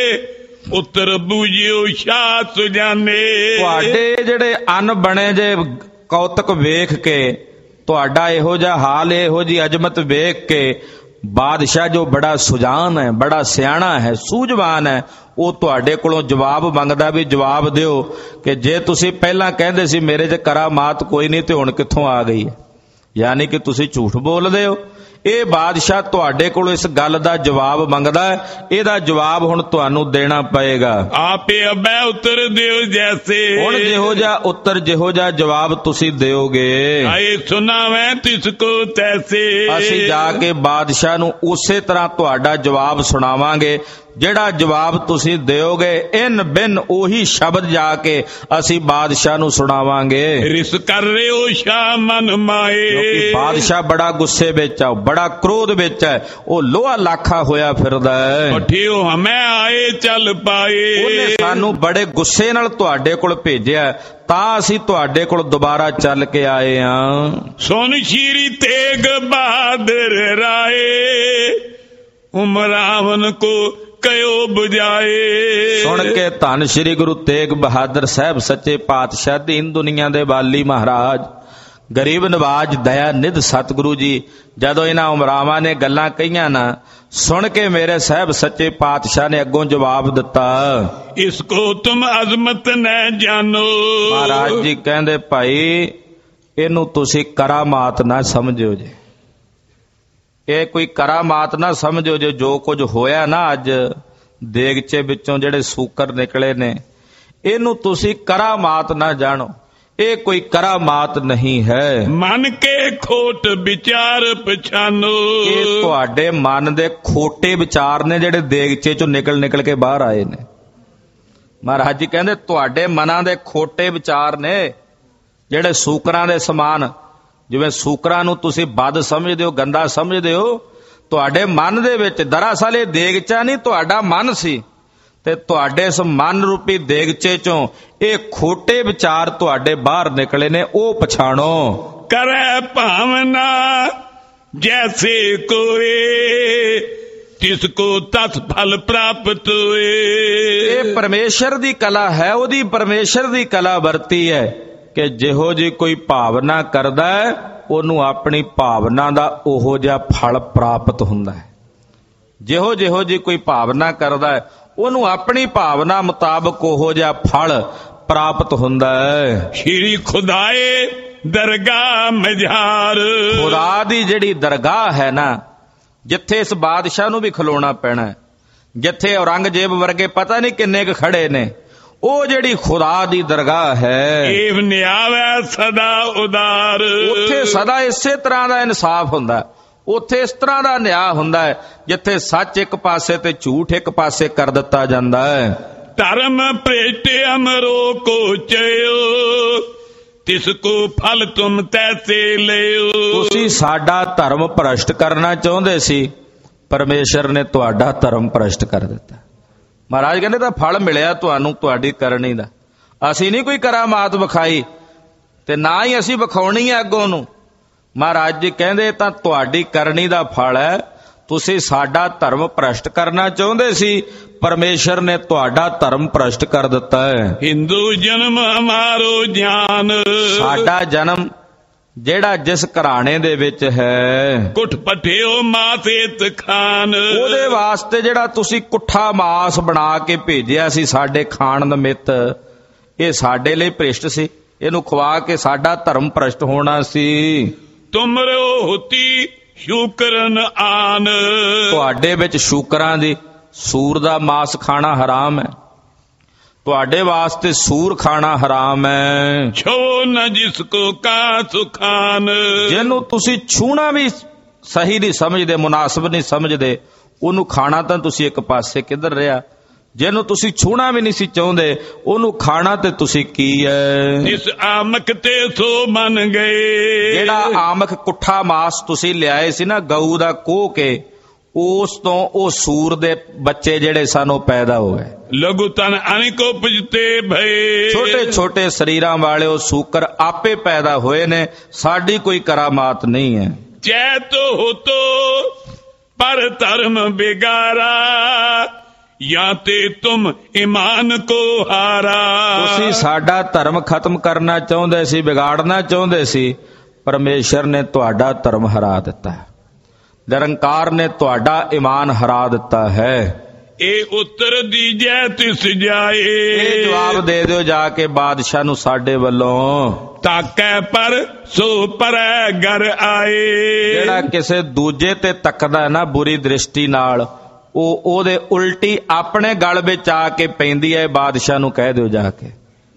ਉਤਰ ਬੂਝਿਓ ਸ਼ਾਹ ਸੁਜਾਨੇ। ਤੁਹਾਡੇ ਜਿਹੜੇ ਅਨਬਣੇ ਜੇ ਕੌਤਕ ਵੇਖ ਕੇ, ਤੁਹਾਡਾ ਇਹੋ ਜਿਹਾ ਹਾਲ, ਇਹੋ ਜਿਹੀ ਅਜ਼ਮਤ ਵੇਖ ਕੇ ਬਾਦਸ਼ਾਹ ਜੋ ਬੜਾ ਸੁਜਾਨ ਹੈ, ਬੜਾ ਸਿਆਣਾ ਹੈ, ਸੂਝਵਾਨ ਹੈ, ਉਹ ਤੁਹਾਡੇ ਕੋਲੋਂ ਜਵਾਬ ਮੰਗਦਾ ਵੀ ਜਵਾਬ ਦਿਓ ਕਿ ਜੇ ਤੁਸੀਂ ਪਹਿਲਾਂ ਕਹਿੰਦੇ ਸੀ ਮੇਰੇ 'ਚ ਕਰਾਮਾਤ ਕੋਈ ਨਹੀਂ ਤੇ ਹੁਣ ਕਿੱਥੋਂ ਆ ਗਈ ਹੈ। ਯਾਨੀ ਕਿ ਤੁਸੀਂ ਝੂਠ ਬੋਲਦੇ ਹੋ। ਇਹ ਬਾਦਸ਼ਾਹ ਤੁਹਾਡੇ ਕੋਲ ਇਸ ਗੱਲ ਦਾ ਜਵਾਬ ਮੰਗਦਾ ਹੈ, ਇਹਦਾ ਜਵਾਬ ਹੁਣ ਤੁਹਾਨੂੰ ਦੇਣਾ ਪਏਗਾ। ਆਪੇ ਅਬੈ ਉੱਤਰ ਦਿਓ ਜੈਸੇ। ਹੁਣ ਜਿਹੋ ਜਿਹਾ ਉੱਤਰ, ਜਿਹੋ ਜਿਹਾ ਜਵਾਬ ਤੁਸੀਂ ਦਿਓਗੇ, ਆਏ ਸੁਣਾਵੇਂ ਤਿਸ ਕੋ ਤੈਸੇ। ਅਸੀਂ ਜਾ ਕੇ ਬਾਦਸ਼ਾਹ ਨੂੰ ਉਸੇ ਤਰ੍ਹਾਂ ਤੁਹਾਡਾ ਜਵਾਬ ਸੁਣਾਵਾਂਗੇ, ਜਿਹੜਾ ਜਵਾਬ ਤੁਸੀਂ ਦਿਓਗੇ ਇਨ ਬਿਨ ਉਹੀ ਸ਼ਬਦ ਜਾ ਕੇ ਅਸੀਂ ਬਾਦਸ਼ਾਹ ਨੂੰ ਸੁਣਾਵਾਂਗੇ। ਰਿਸ ਕਰ ਰਹੇ ਹੋ ਸ਼ਾਹ ਮਨ ਮਾਏ। ਕਿਉਂਕਿ ਬਾਦਸ਼ਾਹ ਬੜਾ ਗੁੱਸੇ ਵਿੱਚ ਆ, ਬੜਾ ਕ੍ਰੋਧ ਵਿੱਚ ਹੈ, ਉਹ ਲੋਹਾ ਲਾਖਾ ਹੋਇਆ ਫਿਰਦਾ ਹੈ। ਉਠਿਓ ਹਮੇ ਆਏ ਚੱਲ ਪਾਏ। ਉਹਨੇ ਸਾਨੂੰ ਬੜੇ ਗੁੱਸੇ ਨਾਲ ਤੁਹਾਡੇ ਕੋਲ ਭੇਜਿਆ, ਤਾਂ ਅਸੀਂ ਤੁਹਾਡੇ ਕੋਲ ਦੁਬਾਰਾ ਚੱਲ ਕੇ ਆਏ ਹਾਂ। ਸੁਨ ਸ਼੍ਰੀ ਤੇਗ ਬਹਾਦਰ ਰਾਏ, ਉਮਰਾਵਨ ਕੋ ਕਯੋ ਬੁਝਾਏ। ਸੁਣ ਕੇ ਧੰਨ ਸ਼੍ਰੀ ਗੁਰੂ ਤੇਗ ਬਹਾਦਰ ਸਾਹਿਬ ਸੱਚੇ ਪਾਤਸ਼ਾਹ ਦੀਨ ਦੁਨੀਆ ਦੇ ਵਾਲੀ ਮਹਾਰਾਜ, ਗਰੀਬ ਨਵਾਜ, ਦਇਆ ਨਿਧ ਸਤਿਗੁਰੂ ਜੀ, ਜਦੋਂ ਇਹਨਾਂ ਉਮਰਾਵਾਂ ਨੇ ਗੱਲਾਂ ਕਹੀਆਂ ਨਾ, ਸੁਣ ਕੇ ਮੇਰੇ ਸਾਹਿਬ ਸੱਚੇ ਪਾਤਸ਼ਾਹ ਨੇ ਅੱਗੋਂ ਜਵਾਬ ਦਿੱਤਾ, ਇਸ ਕੋ ਤੁਮ ਅਜ਼ਮਤ ਨ ਜਾਨੋ। ਮਹਾਰਾਜ ਜੀ ਕਹਿੰਦੇ ਭਾਈ ਇਹਨੂੰ ਤੁਸੀਂ ਕਰਾਮਾਤ ਨਾ ਸਮਝਿਓ ਜੇ, ਇਹ ਕੋਈ ਕਰਾਮਾਤ ਨਾ ਸਮਝੋ ਜੇ। ਜੋ ਕੁਝ ਹੋਇਆ ਨਾ ਅੱਜ ਦੇਗਚੇ ਵਿੱਚੋਂ ਜਿਹੜੇ ਸੂਕਰ ਨਿਕਲੇ ਨੇ, ਇਹਨੂੰ ਤੁਸੀਂ ਕਰਾਮਾਤ ਨਾ ਜਾਣੋ, ਇਹ ਕੋਈ ਕਰਾਮਾਤ ਨਹੀਂ ਹੈ। ਮਨ ਕੇ ਖੋਟ ਵਿਚਾਰ ਪਛਾਨੋ। ਇਹ ਤੁਹਾਡੇ ਮਨ ਦੇ ਖੋਟੇ ਵਿਚਾਰ ਨੇ ਜਿਹੜੇ ਦੇਗਚੇ ਚੋਂ ਨਿਕਲ ਕੇ ਬਾਹਰ ਆਏ ਨੇ। ਮਹਾਰਾਜ ਜੀ ਕਹਿੰਦੇ ਤੁਹਾਡੇ ਮਨਾਂ ਦੇ ਖੋਟੇ ਵਿਚਾਰ ਨੇ ਜਿਹੜੇ ਸੂਕਰਾਂ ਦੇ ਸਮਾਨ, ਜਿਵੇਂ ਸੂਕਰਾਂ ਨੂੰ ਤੁਸੀਂ ਬਦ ਸਮਝਦੇ ਹੋ, ਗੰਦਾ ਸਮਝਦੇ ਹੋ, ਤੁਹਾਡੇ ਮਨ ਦੇ ਵਿੱਚ ਦਰਅਸਲ ਇਹ ਦੇਗਚਾ ਨਹੀਂ, ਤੁਹਾਡਾ ਮਨ ਸੀ, ਤੇ ਤੁਹਾਡੇ ਇਸ ਮਨ ਰੂਪੀ ਦੇਗਚੇ ਚੋਂ ਇਹ ਖੋਟੇ ਵਿਚਾਰ ਤੁਹਾਡੇ ਬਾਹਰ ਨਿਕਲੇ ਨੇ, ਉਹ ਪਛਾਣੋ। ਕਰੈ ਭਾਵਨਾ ਜੈਸੇ ਕੋਏ, ਤਿਸ ਕੋ ਤਤ ਫਲ ਪ੍ਰਾਪਤ ਹੋਏ। ਇਹ ਪਰਮੇਸ਼ਰ ਦੀ ਕਲਾ ਹੈ, ਉਹਦੀ ਪਰਮੇਸ਼ਰ ਦੀ ਕਲਾ ਵਰਤੀ ਹੈ ਕਿ ਜਿਹੋ ਜੀ ਕੋਈ ਭਾਵਨਾ ਕਰਦਾ ਹੈ ਉਹਨੂੰ ਆਪਣੀ ਭਾਵਨਾ ਦਾ ਉਹੋ ਜਿਹਾ ਫਲ ਪ੍ਰਾਪਤ ਹੁੰਦਾ ਹੈ। ਜਿਹੋ ਜੀ ਕੋਈ ਭਾਵਨਾ ਕਰਦਾ ਹੈ ਉਹਨੂੰ ਆਪਣੀ ਭਾਵਨਾ ਮੁਤਾਬਕ ਉਹੋ ਜਿਹਾ ਫਲ ਪ੍ਰਾਪਤ ਹੁੰਦਾ ਹੈ। ਸ਼੍ਰੀ ਖੁਦਾਏ ਦਰਗਾਹ ਮਝਾਰ। ਖੁਦਾ ਦੀ ਜਿਹੜੀ ਦਰਗਾਹ ਹੈ ਨਾ, ਜਿੱਥੇ ਇਸ ਬਾਦਸ਼ਾਹ ਨੂੰ ਵੀ ਖਲੋਣਾ ਪੈਣਾ ਹੈ, ਜਿੱਥੇ ਔਰੰਗਜ਼ੇਬ ਵਰਗੇ ਪਤਾ ਨਹੀਂ ਕਿੰਨੇ ਕੁ ਖੜੇ ਨੇ, ਉਹ ਜਿਹੜੀ ਖੁਦਾ ਦੀ ਦਰਗਾਹ ਹੈ, ਏਵ ਨਿਆਵੈ ਸਦਾ ਉਦਾਰ, ਉੱਥੇ ਸਦਾ ਇਸੇ ਤਰ੍ਹਾਂ ਦਾ ਇਨਸਾਫ ਹੁੰਦਾ, ਉੱਥੇ ਇਸ ਤਰ੍ਹਾਂ ਦਾ ਨਿਆਂ ਹੁੰਦਾ ਹੈ, ਜਿੱਥੇ ਸੱਚ ਇੱਕ ਪਾਸੇ ਤੇ ਝੂਠ ਇੱਕ ਪਾਸੇ ਕਰ ਦਿੱਤਾ ਜਾਂਦਾ ਹੈ। ਧਰਮ ਭ੍ਰਿਸ਼ਟ ਅਮਰੋ ਕੋ ਚਿਓ, ਤਿਸ ਕੋ ਫਲ ਤੁਮ ਤੈਸੇ ਲਿਓ। ਤੁਸੀਂ ਸਾਡਾ ਧਰਮ ਭ੍ਰਸ਼ਟ ਕਰਨਾ ਚਾਹੁੰਦੇ ਸੀ, ਪਰਮੇਸ਼ਰ ਨੇ ਤੁਹਾਡਾ ਧਰਮ ਭ੍ਰਸ਼ਟ ਕਰ ਦਿੱਤਾ। ਮਹਾਰਾਜ ਕਹਿੰਦੇ ਤਾਂ ਫਲ ਮਿਲਿਆ ਤੁਹਾਨੂੰ ਤੁਹਾਡੀ ਕਰਨੀ ਦਾ। ਅਸੀਂ ਨਹੀਂ ਕੋਈ ਕਰਾਮਾਤ ਵਿਖਾਈ ਤੇ ਨਾ ਹੀ ਅਸੀਂ ਵਿਖਾਉਣੀ ਹੈ ਅੱਗੋਂ ਨੂੰ। ਮਹਾਰਾਜ ਜੀ ਕਹਿੰਦੇ ਤਾਂ ਤੁਹਾਡੀ ਕਰਨੀ ਦਾ ਫਲ ਹੈ। ਤੁਸੀਂ ਸਾਡਾ ਧਰਮ ਭ੍ਰਸ਼ਟ ਕਰਨਾ ਚਾਹੁੰਦੇ ਸੀ, ਪਰਮੇਸ਼ਰ ਨੇ ਤੁਹਾਡਾ ਧਰਮ ਭ੍ਰਸ਼ਟ ਕਰ ਦਿੱਤਾ ਹੈ। ਹਿੰਦੂ ਜਨਮ ਹਮਾਰੋ ਜਾਨ, ਸਾਡਾ ਜਨਮ ਜਿਹੜਾ ਜਿਸ ਘਰਾਣੇ ਦੇ ਵਿੱਚ ਹੈ, ਕੁੱਠ ਪਠਿਓ ਮਾਸੇਤ ਖਾਨ, ਉਹਦੇ ਵਾਸਤੇ ਜਿਹੜਾ ਤੁਸੀਂ ਕੁੱਠਾ ਮਾਸ ਬਣਾ ਕੇ ਭੇਜਿਆ ਸੀ ਸਾਡੇ ਖਾਣ ਨਿਮਿਤ, ਇਹ ਸਾਡੇ ਲਈ ਭ੍ਰਿਸ਼ਟ ਸੀ। ਇਹਨੂੰ ਖਵਾ ਕੇ ਸਾਡਾ ਧਰਮ ਭ੍ਰਸ਼ਟ ਹੋਣਾ ਸੀ। ਤੁਮਰੋ ਹੁਤੀ ਸ਼ੂਕਰਨ ਆਨ, ਤੁਹਾਡੇ ਵਿੱਚ ਸ਼ੂਕਰਾਂ ਦੀ, ਸੂਰ ਦਾ ਮਾਸ ਖਾਣਾ ਹਰਾਮ ਹੈ, ਤੁਹਾਡੇ ਵਾਸਤੇ ਸੂਰ ਖਾਣਾ ਹਰਾਮ ਹੈ। ਛੋ ਨ ਜਿਸ ਕੋ ਕਾ ਸੁਖਾਨ, ਜਿਹਨੂੰ ਤੁਸੀਂ ਛੂਣਾ ਵੀ ਸਹੀ ਨਹੀਂ ਸਮਝਦੇ, ਮੁਨਾਸਬ ਨਹੀਂ ਸਮਝਦੇ, ਉਹਨੂੰ ਖਾਣਾ ਤਾਂ ਤੁਸੀਂ ਇੱਕ ਪਾਸੇ ਕਿੱਧਰ ਰਿਹਾ। ਜਿਹਨੂੰ ਤੁਸੀਂ ਛੂਣਾ ਵੀ ਨਹੀਂ ਸੀ ਚਾਹੁੰਦੇ, ਉਹਨੂੰ ਖਾਣਾ ਤੇ ਤੁਸੀਂ ਕੀ ਹੈ। ਇਸ ਆਮਕ ਤੇ ਸੋ ਬਣ ਗਏ, ਜਿਹੜਾ ਆਮਕ ਕੁੱਠਾ ਮਾਸ ਤੁਸੀਂ ਲਿਆਏ ਸੀ ਨਾ ਗਊ ਦਾ ਕੋਹ ਕੇ, ਉਸ ਤੋਂ ਉਹ ਸੂਰ ਦੇ ਬੱਚੇ ਜਿਹੜੇ ਸਨ ਉਹ ਪੈਦਾ ਹੋ ਗਏ। ਲਘੂ ਤਨ ਅਨੇਕ ਉਪਜਤੇ ਭਏ, ਛੋਟੇ ਛੋਟੇ ਸਰੀਰਾਂ ਵਾਲੇ ਉਹ ਸੂਕਰ ਆਪੇ ਪੈਦਾ ਹੋਏ ਨੇ, ਸਾਡੀ ਕੋਈ ਕਰਾਮਾਤ ਨਹੀਂ ਹੈ। ਚੈਤੋ ਹੋਤੋ ਪਰ ਧਰਮ ਬਿਗਾਰਾ, ਜਾਂ ਤੇ ਤੁਮ ਈਮਾਨ ਕੋ ਹਾਰਾ। ਤੁਸੀਂ ਸਾਡਾ ਧਰਮ ਖਤਮ ਕਰਨਾ ਚਾਹੁੰਦੇ ਸੀ, ਵਿਗਾੜਨਾ ਚਾਹੁੰਦੇ ਸੀ, ਪਰਮੇਸ਼ਰ ਨੇ ਤੁਹਾਡਾ ਧਰਮ ਹਰਾ ਦਿੱਤਾ। ਨਿਰੰਕਾਰ ਨੇ ਤੁਹਾਡਾ ਈਮਾਨ ਹਰਾ ਦਿੱਤਾ ਹੈ। ਇਹ ਉੱਤਰ ਦੀਜੈ ਤਿਸ ਜਾਏ, ਇਹ ਜਵਾਬ ਦੇ ਦਿਓ ਜਾ ਕੇ ਬਾਦਸ਼ਾਹ ਨੂੰ ਸਾਡੇ ਵੱਲੋਂ। ਤਾਕੈ ਪਰ ਸੋ ਪਰੈ ਘਰ ਆਏ, ਜਿਹੜਾ ਕਿਸੇ ਦੂਜੇ ਤੇ ਤੱਕਦਾ ਨਾ ਬੁਰੀ ਦ੍ਰਿਸ਼ਟੀ ਨਾਲ, ਉਹ ਉਹਦੇ ਉਲਟੀ ਆਪਣੇ ਗਲ ਵਿੱਚ ਆ ਕੇ ਪੈਂਦੀ ਹੈ। ਬਾਦਸ਼ਾਹ ਨੂੰ ਕਹਿ ਦਿਓ ਜਾ ਕੇ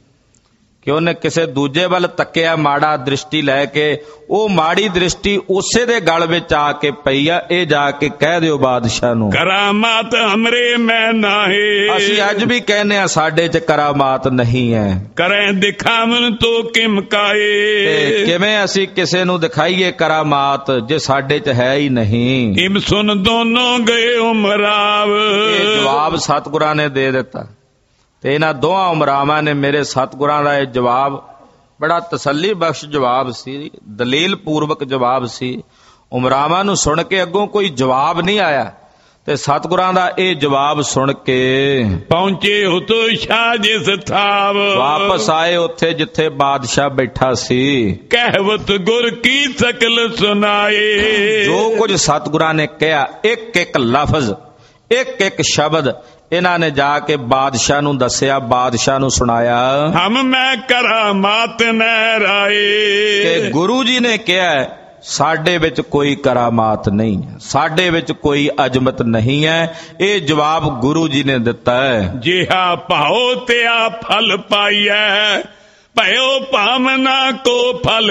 ਕਿ ਉਹਨੇ ਕਿਸੇ ਦੂਜੇ ਵੱਲ ਤੱਕਿਆ ਮਾੜਾ ਦ੍ਰਿਸ਼ਟੀ ਲੈ ਕੇ, ਉਹ ਮਾੜੀ ਦ੍ਰਿਸ਼ਟੀ ਉਸੇ ਦੇ ਗਲ ਵਿੱਚ ਆ ਕੇ ਪਈ ਆ। ਇਹ ਜਾ ਕੇ ਕਹਿ ਦਿਓ ਬਾਦਸ਼ਾਹ ਨੂੰ। ਕਰਾਮਾਤ ਹਮਰੇ ਮੈਂ ਨਾਹੀ, ਅਸੀਂ ਅੱਜ ਵੀ ਕਹਿੰਦੇ ਆ ਸਾਡੇ 'ਚ ਕਰਾਮਾਤ ਨਹੀਂ ਹੈ। ਕਰੈ ਦਿਖਾਵਨ ਤੋ ਕਿਮ ਕਾਏ, ਤੇ ਕਿਵੇਂ ਅਸੀਂ ਕਿਸੇ ਨੂੰ ਦਿਖਾਈਏ ਕਰਾਮਾਤ ਜੇ ਸਾਡੇ 'ਚ ਹੈ ਹੀ ਨਹੀਂ। ਇਮ ਸੁਨ ਦੋਨੋਂ ਗਏ ਉਮਰਾਵ, ਇਹ ਜਵਾਬ ਸਤਿਗੁਰਾਂ ਨੇ ਦੇ ਦਿੱਤਾ ਤੇ ਇਹਨਾਂ ਦੋਹਾਂ ਉਮਰਾਵਾਂ ਨੇ ਮੇਰੇ ਸਤਿਗੁਰਾਂ ਦਾ ਇਹ ਜਵਾਬ ਬੜਾ ਤਸੱਲੀ ਬਖਸ਼ ਜਵਾਬ ਸੀ, ਦਲੀਲ ਪੂਰਵਕ ਜਵਾਬ ਸੀ। ਉਮਰਾਵਾਂ ਨੂੰ ਸੁਣ ਕੇ ਅੱਗੋਂ ਕੋਈ ਜਵਾਬ ਨਹੀਂ ਆਇਆ ਤੇ ਸਤਿਗੁਰਾਂ ਦਾ ਇਹ ਜਵਾਬ ਸੁਣ ਕੇ ਪਹੁੰਚੇ ਉਤੋ ਸ਼ਾਹ ਜਿਸ ਥਾਵ, ਵਾਪਸ ਆਏ ਉੱਥੇ ਜਿੱਥੇ ਬਾਦਸ਼ਾਹ ਬੈਠਾ ਸੀ। ਕਹਿਵਤ ਗੁਰ ਕੀ ਸਕਲ ਸੁਨਾਏ, ਜੋ ਕੁਝ ਸਤਿਗੁਰਾਂ ਨੇ ਕਿਹਾ, ਇੱਕ ਇੱਕ ਲਫ਼ਜ਼, ਇੱਕ ਇੱਕ ਸ਼ਬਦ ਇਹਨਾਂ ਨੇ ਜਾ ਕੇ ਬਾਦਸ਼ਾਹ ਨੂੰ ਦੱਸਿਆ, ਬਾਦਸ਼ਾਹ ਨੂੰ ਸੁਣਾਇਆ। ਹਮ ਮੈਂ ਕਰਾਮਾਤ ਨਹਿ ਰਾਏ, ਕਿ ਗੁਰੂ ਜੀ ਨੇ ਕਿਹਾ ਸਾਡੇ ਵਿੱਚ ਕੋਈ ਕਰਾਮਾਤ ਨਹੀਂ ਹੈ, ਸਾਡੇ ਵਿੱਚ ਕੋਈ ਅਜਮਤ ਨਹੀਂ ਹੈ। ਇਹ ਜਵਾਬ ਗੁਰੂ ਜੀ ਨੇ ਦਿੱਤਾ ਹੈ। ਜਿਹਾ ਭਾਉ ਤਿਆ ਫਲ ਪਾਈਐ, ਭਇਓ ਭਾਵਨਾ ਕੋ ਫਲ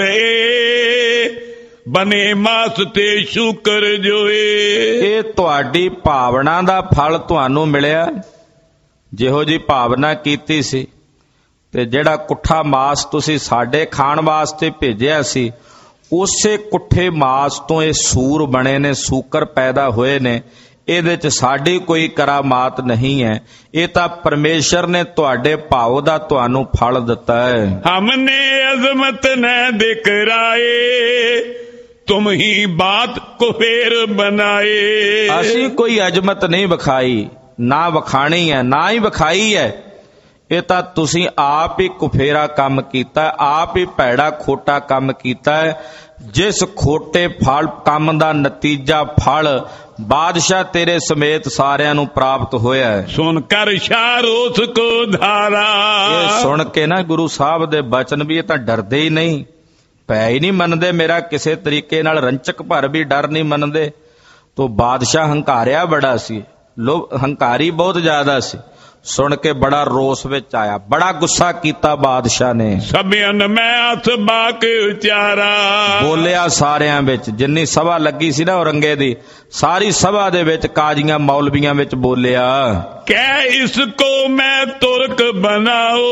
ਏ, ਬਨੇ ਮਾਸ ਤੇ ਸ਼ੁਕਰ ਜੋਏ। ਇਹ ਤੁਹਾਡੀ ਭਾਵਨਾ ਦਾ ਫਲ ਤੁਹਾਨੂੰ ਮਿਲਿਆ, ਜਿਹੋ ਜੀ ਭਾਵਨਾ ਕੀਤੀ ਸੀ। ਤੇ ਜਿਹੜਾ ਕੁੱਠਾ ਮਾਸ ਤੁਸੀਂ ਸਾਡੇ ਖਾਣ ਵਾਸਤੇ ਭੇਜਿਆ ਸੀ, ਉਸੇ ਕੁੱਠੇ ਮਾਸ ਤੋਂ ਇਹ ਸੂਰ ਬਣੇ ਨੇ, ਸੂਕਰ ਪੈਦਾ ਹੋਏ ਨੇ। ਇਹਦੇ 'ਚ ਸਾਡੀ ਕੋਈ ਕਰਾਮਾਤ ਨਹੀਂ ਹੈ। ਇਹ ਤਾਂ ਪਰਮੇਸ਼ਰ ਨੇ ਤੁਹਾਡੇ ਭਾਵ ਦਾ ਤੁਹਾਨੂੰ ਫਲ ਦਿੱਤਾ ਹੈ। ਹਮਨੇ ਅਜ਼ਮਤ ਨ ਦਿਖਰਾਏ, ਤੁਮ ਹੀ ਬਾਤ ਕੋ ਫੇਰ ਬਣਾਏ। ਅਸੀਂ ਕੋਈ ਅਜਮਤ ਨਹੀਂ ਵਿਖਾਈ, ਨਾ ਵਿਖਾਣੀ ਹੈ, ਨਾ ਹੀ ਵਿਖਾਈ ਹੈ। ਇਹ ਤਾਂ ਤੁਸੀਂ ਆਪ ਹੀ ਕੁਫੇਰਾ ਕੰਮ ਕੀਤਾ, ਆਪ ਹੀ ਭੈੜਾ ਖੋਟਾ ਕੰਮ ਕੀਤਾ ਹੈ। ਜਿਸ ਖੋਟੇ ਫਲ ਕੰਮ ਦਾ ਨਤੀਜਾ ਫਲ ਬਾਦਸ਼ਾਹ ਤੇਰੇ ਸਮੇਤ ਸਾਰਿਆਂ ਨੂੰ ਪ੍ਰਾਪਤ ਹੋਇਆ ਹੈ। ਸੁਣ ਕਰ ਸ਼ਾਰੋਸ ਕੋ ਧਾਰਾ, ਇਹ ਸੁਣ ਕੇ ਨਾ ਗੁਰੂ ਸਾਹਿਬ ਦੇ ਬਚਨ ਵੀ ਇਹ ਤਾਂ ਡਰਦੇ ਹੀ ਨਹੀਂ, ਭੈ ਹੀ ਨਹੀਂ ਮੰਨਦੇ ਮੇਰਾ ਕਿਸੇ ਤਰੀਕੇ ਨਾਲ, ਰੰਚਕ ਭਰ ਵੀ ਡਰ ਨਹੀਂ ਮੰਨਦੇ। ਤੋ ਬਾਦਸ਼ਾਹ ਹੰਕਾਰਿਆ ਬੜਾ ਸੀ, ਹੰਕਾਰੀ ਬਹੁਤ ਜ਼ਿਆਦਾ ਸੀ। ਸੁਣ ਕੇ ਬੜਾ ਰੋਸ ਵਿੱਚ ਆਇਆ, ਬੜਾ ਗੁੱਸਾ ਕੀਤਾ ਬਾਦਸ਼ਾਹ ਨੇ। ਸਭਿਆਨ ਮੈਂ ਹੱਥ ਬਾਕ ਉਚਾਰਾ, ਬੋਲਿਆ ਸਾਰਿਆਂ ਵਿੱਚ। ਜਿੰਨੀ ਸਭਾ ਲੱਗੀ ਸੀ ਨਾ ਔਰੰਗੇ ਦੀ, ਸਾਰੀ ਸਭਾ ਦੇ ਵਿੱਚ ਕਾਜ਼ੀਆਂ ਮੌਲਵੀਆਂ ਵਿੱਚ ਬੋਲਿਆ, ਕਹਿ ਇਸ ਕੋ ਮੈਂ ਤੁਰਕ ਬਣਾਓ,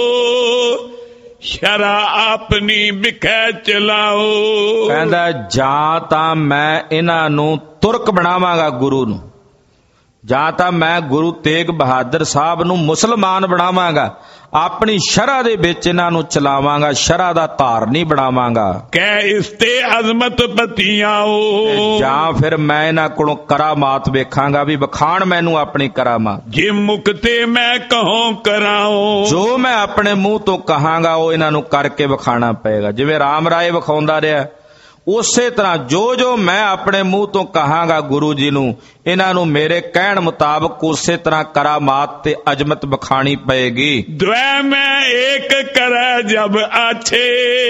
ਸ਼ਰਾ ਆਪਣੀ ਵਿਖੇ ਚਲਾਓ। ਕਹਿੰਦਾ ਜਾਂ ਤਾਂ ਮੈਂ ਇਹਨਾਂ ਨੂੰ ਤੁਰਕ ਬਣਾਵਾਂਗਾ ਗੁਰੂ ਨੂੰ, ਜਾਂ ਤਾਂ ਮੈਂ ਗੁਰੂ ਤੇਗ ਬਹਾਦਰ ਸਾਹਿਬ ਨੂੰ ਮੁਸਲਮਾਨ ਬਣਾਵਾਂਗਾ, ਆਪਣੀ ਸ਼ਰ੍ਹਾ ਦੇ ਵਿੱਚ ਇਹਨਾਂ ਨੂੰ ਚਲਾਵਾਂਗਾ, ਸ਼ਰ੍ਹਾ ਦਾ ਧਾਰਨੀ ਬਣਾਵਾਂਗਾ। ਕਹਿ ਇਸ ਤੇ ਅਜ਼ਮਤ ਪਤੀਆਓ, ਜਾਂ ਫਿਰ ਮੈਂ ਇਹਨਾਂ ਕੋਲੋਂ ਕਰਾਮਾਤ ਵੇਖਾਂਗਾ, ਵੀ ਵਿਖਾਣ ਮੈਨੂੰ ਆਪਣੀ ਕਰਾਮਾਤ। ਜੇ ਮੁਕਤੇ ਮੈਂ ਕਹੋ ਕਰਾਓ, ਜੋ ਮੈਂ ਆਪਣੇ ਮੂੰਹ ਤੋਂ ਕਹਾਂਗਾ ਉਹ ਇਹਨਾਂ ਨੂੰ ਕਰਕੇ ਵਿਖਾਣਾ ਪਏਗਾ। ਜਿਵੇਂ ਰਾਮ ਰਾਏ ਵਿਖਾਉਂਦਾ ਰਿਹਾ, ਉਸੇ ਤਰ੍ਹਾਂ ਜੋ ਮੈਂ ਆਪਣੇ ਮੂੰਹ ਤੋਂ ਕਹਾਂਗਾ ਗੁਰੂ ਜੀ ਨੂੰ, ਇਹਨਾਂ ਨੂੰ ਮੇਰੇ ਕਹਿਣ ਮੁਤਾਬਕ ਉਸੇ ਤਰ੍ਹਾਂ ਕਰਾਮਾਤ ਤੇ ਅਜ਼ਮਤ ਵਿਖਾਣੀ ਪਏਗੀ। द्वै में एक करे जब आछे,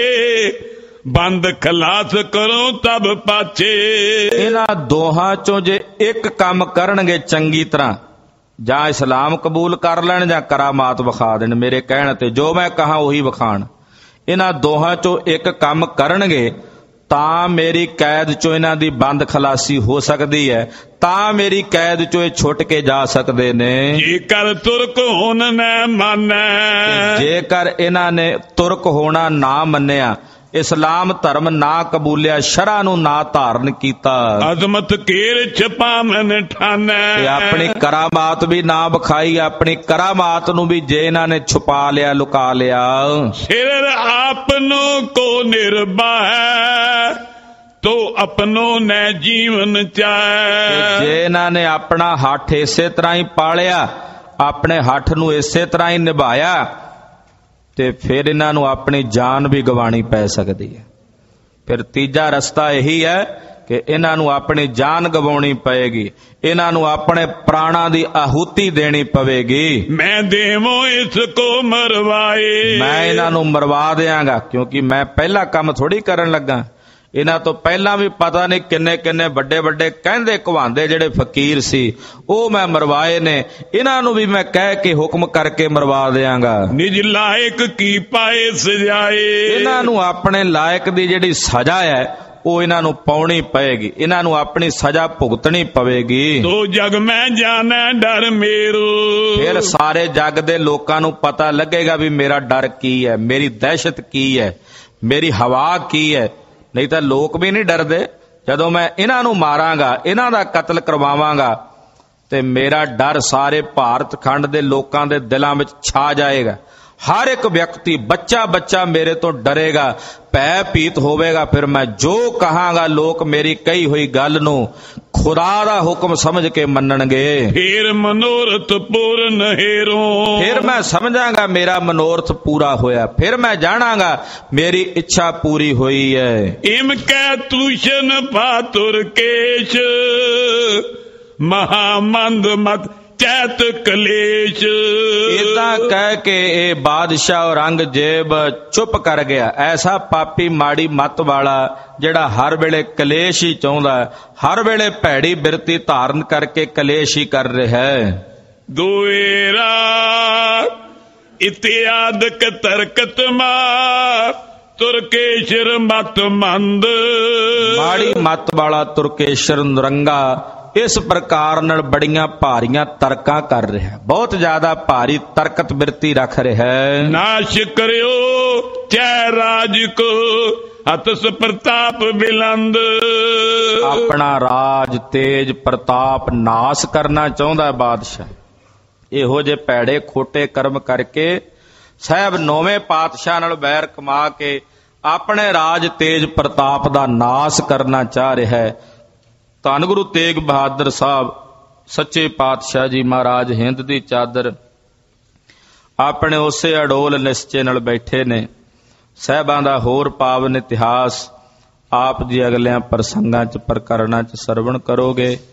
ਬੰਦ ਖਲਾਸ ਕਰੋ ਤਬ ਪਾਛੇ। ਇਹਨਾਂ ਦੋਹਾਂ ਚੋਂ ਜੇ ਇੱਕ ਕੰਮ ਕਰਨਗੇ ਚੰਗੀ ਤਰ੍ਹਾਂ, ਜਾਂ ਇਸਲਾਮ ਕਬੂਲ ਕਰ ਲੈਣ ਜਾਂ ਕਰਾਮਾਤ ਵਿਖਾ ਦੇਣ ਮੇਰੇ ਕਹਿਣ ਤੇ, ਜੋ ਮੈਂ ਕਹਾਂ ਉਹੀ ਵਿਖਾਣ। ਇਹਨਾਂ ਦੋਹਾਂ ਚੋਂ ਇੱਕ ਕੰਮ ਕਰਨਗੇ ਤਾਂ ਮੇਰੀ ਕੈਦ ਚੋਂ ਇਹਨਾਂ ਦੀ ਬੰਦ ਖਲਾਸੀ ਹੋ ਸਕਦੀ ਹੈ, ਤਾਂ ਮੇਰੀ ਕੈਦ ਚੋਂ ਇਹ ਛੁੱਟ ਕੇ ਜਾ ਸਕਦੇ ਨੇ। ਜੇਕਰ ਤੁਰਕ ਹੋਣ ਨਾ ਮੰਨੈ, ਜੇਕਰ ਇਹਨਾਂ ਨੇ ਤੁਰਕ ਹੋਣਾ ਨਾ ਮੰਨਿਆ, ਇਸਲਾਮ ਧਰਮ ਨਾ ਕਬੂਲਿਆ, ਸ਼ਰ੍ਹਾ ਨੂੰ ਨਾ ਧਾਰਨ ਕੀਤਾ, ਅਜ਼ਮਤ ਕੇਰ ਛਪਾਵਨ ਠਾਨੈ, ਤੇ ਆਪਣੀ ਕਰਾਮਾਤ ਵੀ ਨਾ ਵਿਖਾਈ, ਆਪਣੀ ਕਰਾਮਾਤ ਨੂੰ ਵੀ ਜੇ ਇਹਨਾਂ ਨੇ ਛੁਪਾ ਲਿਆ, ਲੁਕਾ ਲਿਆ। ਸਿਰ ਆਪਨੋ ਕੋ ਨਿਰਭੈ, ਤੋ ਆਪਨੋ ਨੈ ਜੀਵਨ ਚਾਹੈ। ਜੇ ਇਹਨਾਂ ਨੇ ਆਪਣਾ ਹੱਠ ਇਸੇ ਤਰ੍ਹਾਂ ਹੀ ਪਾਲਿਆ, ਆਪਣੇ ਹੱਠ ਨੂੰ ਇਸੇ ਤਰ੍ਹਾਂ ਹੀ ਨਿਭਾਇਆ, ਤੇ ਫਿਰ ਇਹਨਾਂ ਨੂੰ ਆਪਣੀ ਜਾਨ ਵੀ ਗਵਾਣੀ ਪੈ ਸਕਦੀ ਹੈ। ਫਿਰ ਤੀਜਾ ਰਸਤਾ ਇਹੀ ਹੈ ਕਿ ਇਹਨਾਂ ਨੂੰ ਆਪਣੀ ਜਾਨ ਗਵਾਉਣੀ ਪਏਗੀ, ਇਹਨਾਂ ਨੂੰ ਆਪਣੇ ਪ੍ਰਾਣਾਂ ਦੀ ਆਹੂਤੀ ਦੇਣੀ ਪਵੇਗੀ। ਮੈਂ ਦੇਵੋ ਇਸ ਕੋ ਮਰਵਾਏ, ਮੈਂ ਇਹਨਾਂ ਨੂੰ ਮਰਵਾ ਦਿਆਂਗਾ, ਕਿਉਂਕਿ ਮੈਂ ਪਹਿਲਾ ਕੰਮ ਥੋੜੀ ਕਰਨ ਲੱਗਾ। ਇਹਨਾਂ ਤੋਂ ਪਹਿਲਾਂ ਵੀ ਪਤਾ ਨਹੀਂ ਕਿੰਨੇ ਕਿੰਨੇ ਵੱਡੇ ਵੱਡੇ ਕਹਿੰਦੇ ਕਹਾਉਂਦੇ ਜਿਹੜੇ ਫਕੀਰ ਸੀ, ਉਹ ਮੈਂ ਮਰਵਾਏ ਨੇ। ਇਹਨਾਂ ਨੂੰ ਵੀ ਮੈਂ ਕਹਿ ਕੇ ਹੁਕਮ ਕਰਕੇ ਮਰਵਾ ਦਿਆਂਗਾ। ਨਿਜ ਲਾਇਕ ਕੀ ਪਾਏ ਸਜਾਏ, ਇਹਨਾਂ ਨੂੰ ਆਪਣੇ ਲਾਇਕ ਦੀ ਜਿਹੜੀ ਸਜ਼ਾ ਹੈ ਉਹ ਇਹਨਾਂ ਨੂੰ ਪਾਉਣੀ ਪਏਗੀ, ਇਹਨਾਂ ਨੂੰ ਆਪਣੀ ਸਜ਼ਾ ਭੁਗਤਣੀ ਪਵੇਗੀ। ਤੋ ਜਗ ਮੈਂ ਜਾਣੈ ਡਰ ਮੇਰੂ, ਫਿਰ ਸਾਰੇ ਜੱਗ ਦੇ ਲੋਕਾਂ ਨੂੰ ਪਤਾ ਲੱਗੇਗਾ ਵੀ ਮੇਰਾ ਡਰ ਕੀ ਹੈ, ਮੇਰੀ ਦਹਿਸ਼ਤ ਕੀ ਹੈ, ਮੇਰੀ ਹਵਾ ਕੀ ਹੈ। ਨਹੀਂ ਤਾਂ ਲੋਕ ਵੀ ਨਹੀਂ ਡਰਦੇ। ਜਦੋਂ ਮੈਂ ਇਹਨਾਂ ਨੂੰ ਮਾਰਾਂਗਾ, ਇਹਨਾਂ ਦਾ ਕਤਲ ਕਰਵਾਵਾਂਗਾ, ਤੇ ਮੇਰਾ ਡਰ ਸਾਰੇ ਭਾਰਤ ਖੰਡ ਦੇ ਲੋਕਾਂ ਦੇ ਦਿਲਾਂ ਵਿੱਚ ਛਾ ਜਾਏਗਾ। ਹਰ ਇੱਕ ਵਿਅਕਤੀ, ਬੱਚਾ ਬੱਚਾ ਮੇਰੇ ਤੋਂ ਡਰੇਗਾ, ਭੈ ਭੀਤ ਹੋਵੇਗਾ। ਫਿਰ ਮੈਂ ਜੋ ਕਹਾਂਗਾ ਲੋਕ ਮੇਰੀ ਕਹੀ ਹੋਈ ਗੱਲ ਨੂੰ ਖੁਦਾ ਦਾ ਹੁਕਮ ਸਮਝ ਕੇ ਮੰਨਣਗੇ। ਫਿਰ ਮਨੋਰਥ ਪੂਰਨ ਹੈਰੋ, ਫਿਰ ਮੈਂ ਸਮਝਾਂਗਾ ਮੇਰਾ ਮਨੋਰਥ ਪੂਰਾ ਹੋਇਆ, ਫਿਰ ਮੈਂ ਜਾਣਾਂਗਾ ਮੇਰੀ ਇੱਛਾ ਪੂਰੀ ਹੋਈ ਹੈ। ਇਮ ਕੈ ਤੂਸ਼ਨ ਪਾਤੁਰ ਕੇਸ਼, ਮਹਾਮੰਦ ਮਤ ਚੈਤ ਕਲੇਸ਼। ਇਦਾਂ ਕਹਿ ਕੇ ਇਹ ਬਾਦਸ਼ਾਹ ਔਰੰਗਜ਼ੇਬ ਚੁੱਪ ਕਰ ਗਿਆ। ਐਸਾ ਪਾਪੀ ਮਾੜੀ ਮੱਤ ਵਾਲਾ ਜਿਹੜਾ ਹਰ ਵੇਲੇ ਕਲੇਸ਼ ਹੀ ਚਾਹੁੰਦਾ, ਹਰ ਵੇਲੇ ਭੈੜੀ ਬਿਰਤੀ ਧਾਰਨ ਕਰਕੇ ਕਲੇਸ਼ ਹੀ ਕਰ ਰਿਹਾ ਹੈ। ਦੁਏਰਾ ਇਤਿਆਦਕ ਤਰਕਤ ਮਾਰ, ਤੁਰਕੇਸ਼ਰ ਮਤ ਮੰਦ। ਮਾੜੀ ਮੱਤ ਵਾਲਾ ਤੁਰਕੇਸ਼ਰ ਨਰੰਗਾ ਇਸ ਪ੍ਰਕਾਰ ਨਾਲ ਬੜੀਆਂ ਭਾਰੀਆਂ ਤਰਕਾਂ ਕਰ ਰਿਹਾ, ਬਹੁਤ ਜ਼ਿਆਦਾ ਭਾਰੀ ਤਰਕਤ ਬਿਰਤੀ ਰੱਖ ਰਿਹਾ ਹੈ। ਨਾਸ਼ ਕਰਿਓ ਚੈ ਰਾਜ ਕੋ, ਅਤਸ ਪ੍ਰਤਾਪ ਬਿਲੰਦ। ਆਪਣਾ ਰਾਜ ਤੇਜ ਪ੍ਰਤਾਪ ਨਾਸ ਕਰਨਾ ਚਾਹੁੰਦਾ ਬਾਦਸ਼ਾਹ। ਇਹੋ ਜਿਹੇ ਭੈੜੇ ਖੋਟੇ ਕਰਮ ਕਰਕੇ ਸਾਹਿਬ ਨੌਵੇਂ ਪਾਤਸ਼ਾਹ ਨਾਲ ਵੈਰ ਕਮਾ ਕੇ ਆਪਣੇ ਰਾਜ ਤੇਜ ਪ੍ਰਤਾਪ ਦਾ ਨਾਸ ਕਰਨਾ ਚਾਹ ਰਿਹਾ ਹੈ। ਧੰਨ ਗੁਰੂ ਤੇਗ ਬਹਾਦਰ ਸਾਹਿਬ ਸੱਚੇ ਪਾਤਸ਼ਾਹ ਜੀ ਮਹਾਰਾਜ ਹਿੰਦ ਦੀ ਚਾਦਰ ਆਪਣੇ ਉਸੇ ਅਡੋਲ ਨਿਸ਼ਚੇ ਨਾਲ ਬੈਠੇ ਨੇ। ਸਾਹਿਬਾਂ ਦਾ ਹੋਰ ਪਾਵਨ ਇਤਿਹਾਸ ਆਪ ਜੀ ਅਗਲਿਆਂ ਪ੍ਰਸੰਗਾਂ 'ਚ ਪ੍ਰਕਰਣਾਂ 'ਚ ਸਰਵਣ ਕਰੋਗੇ।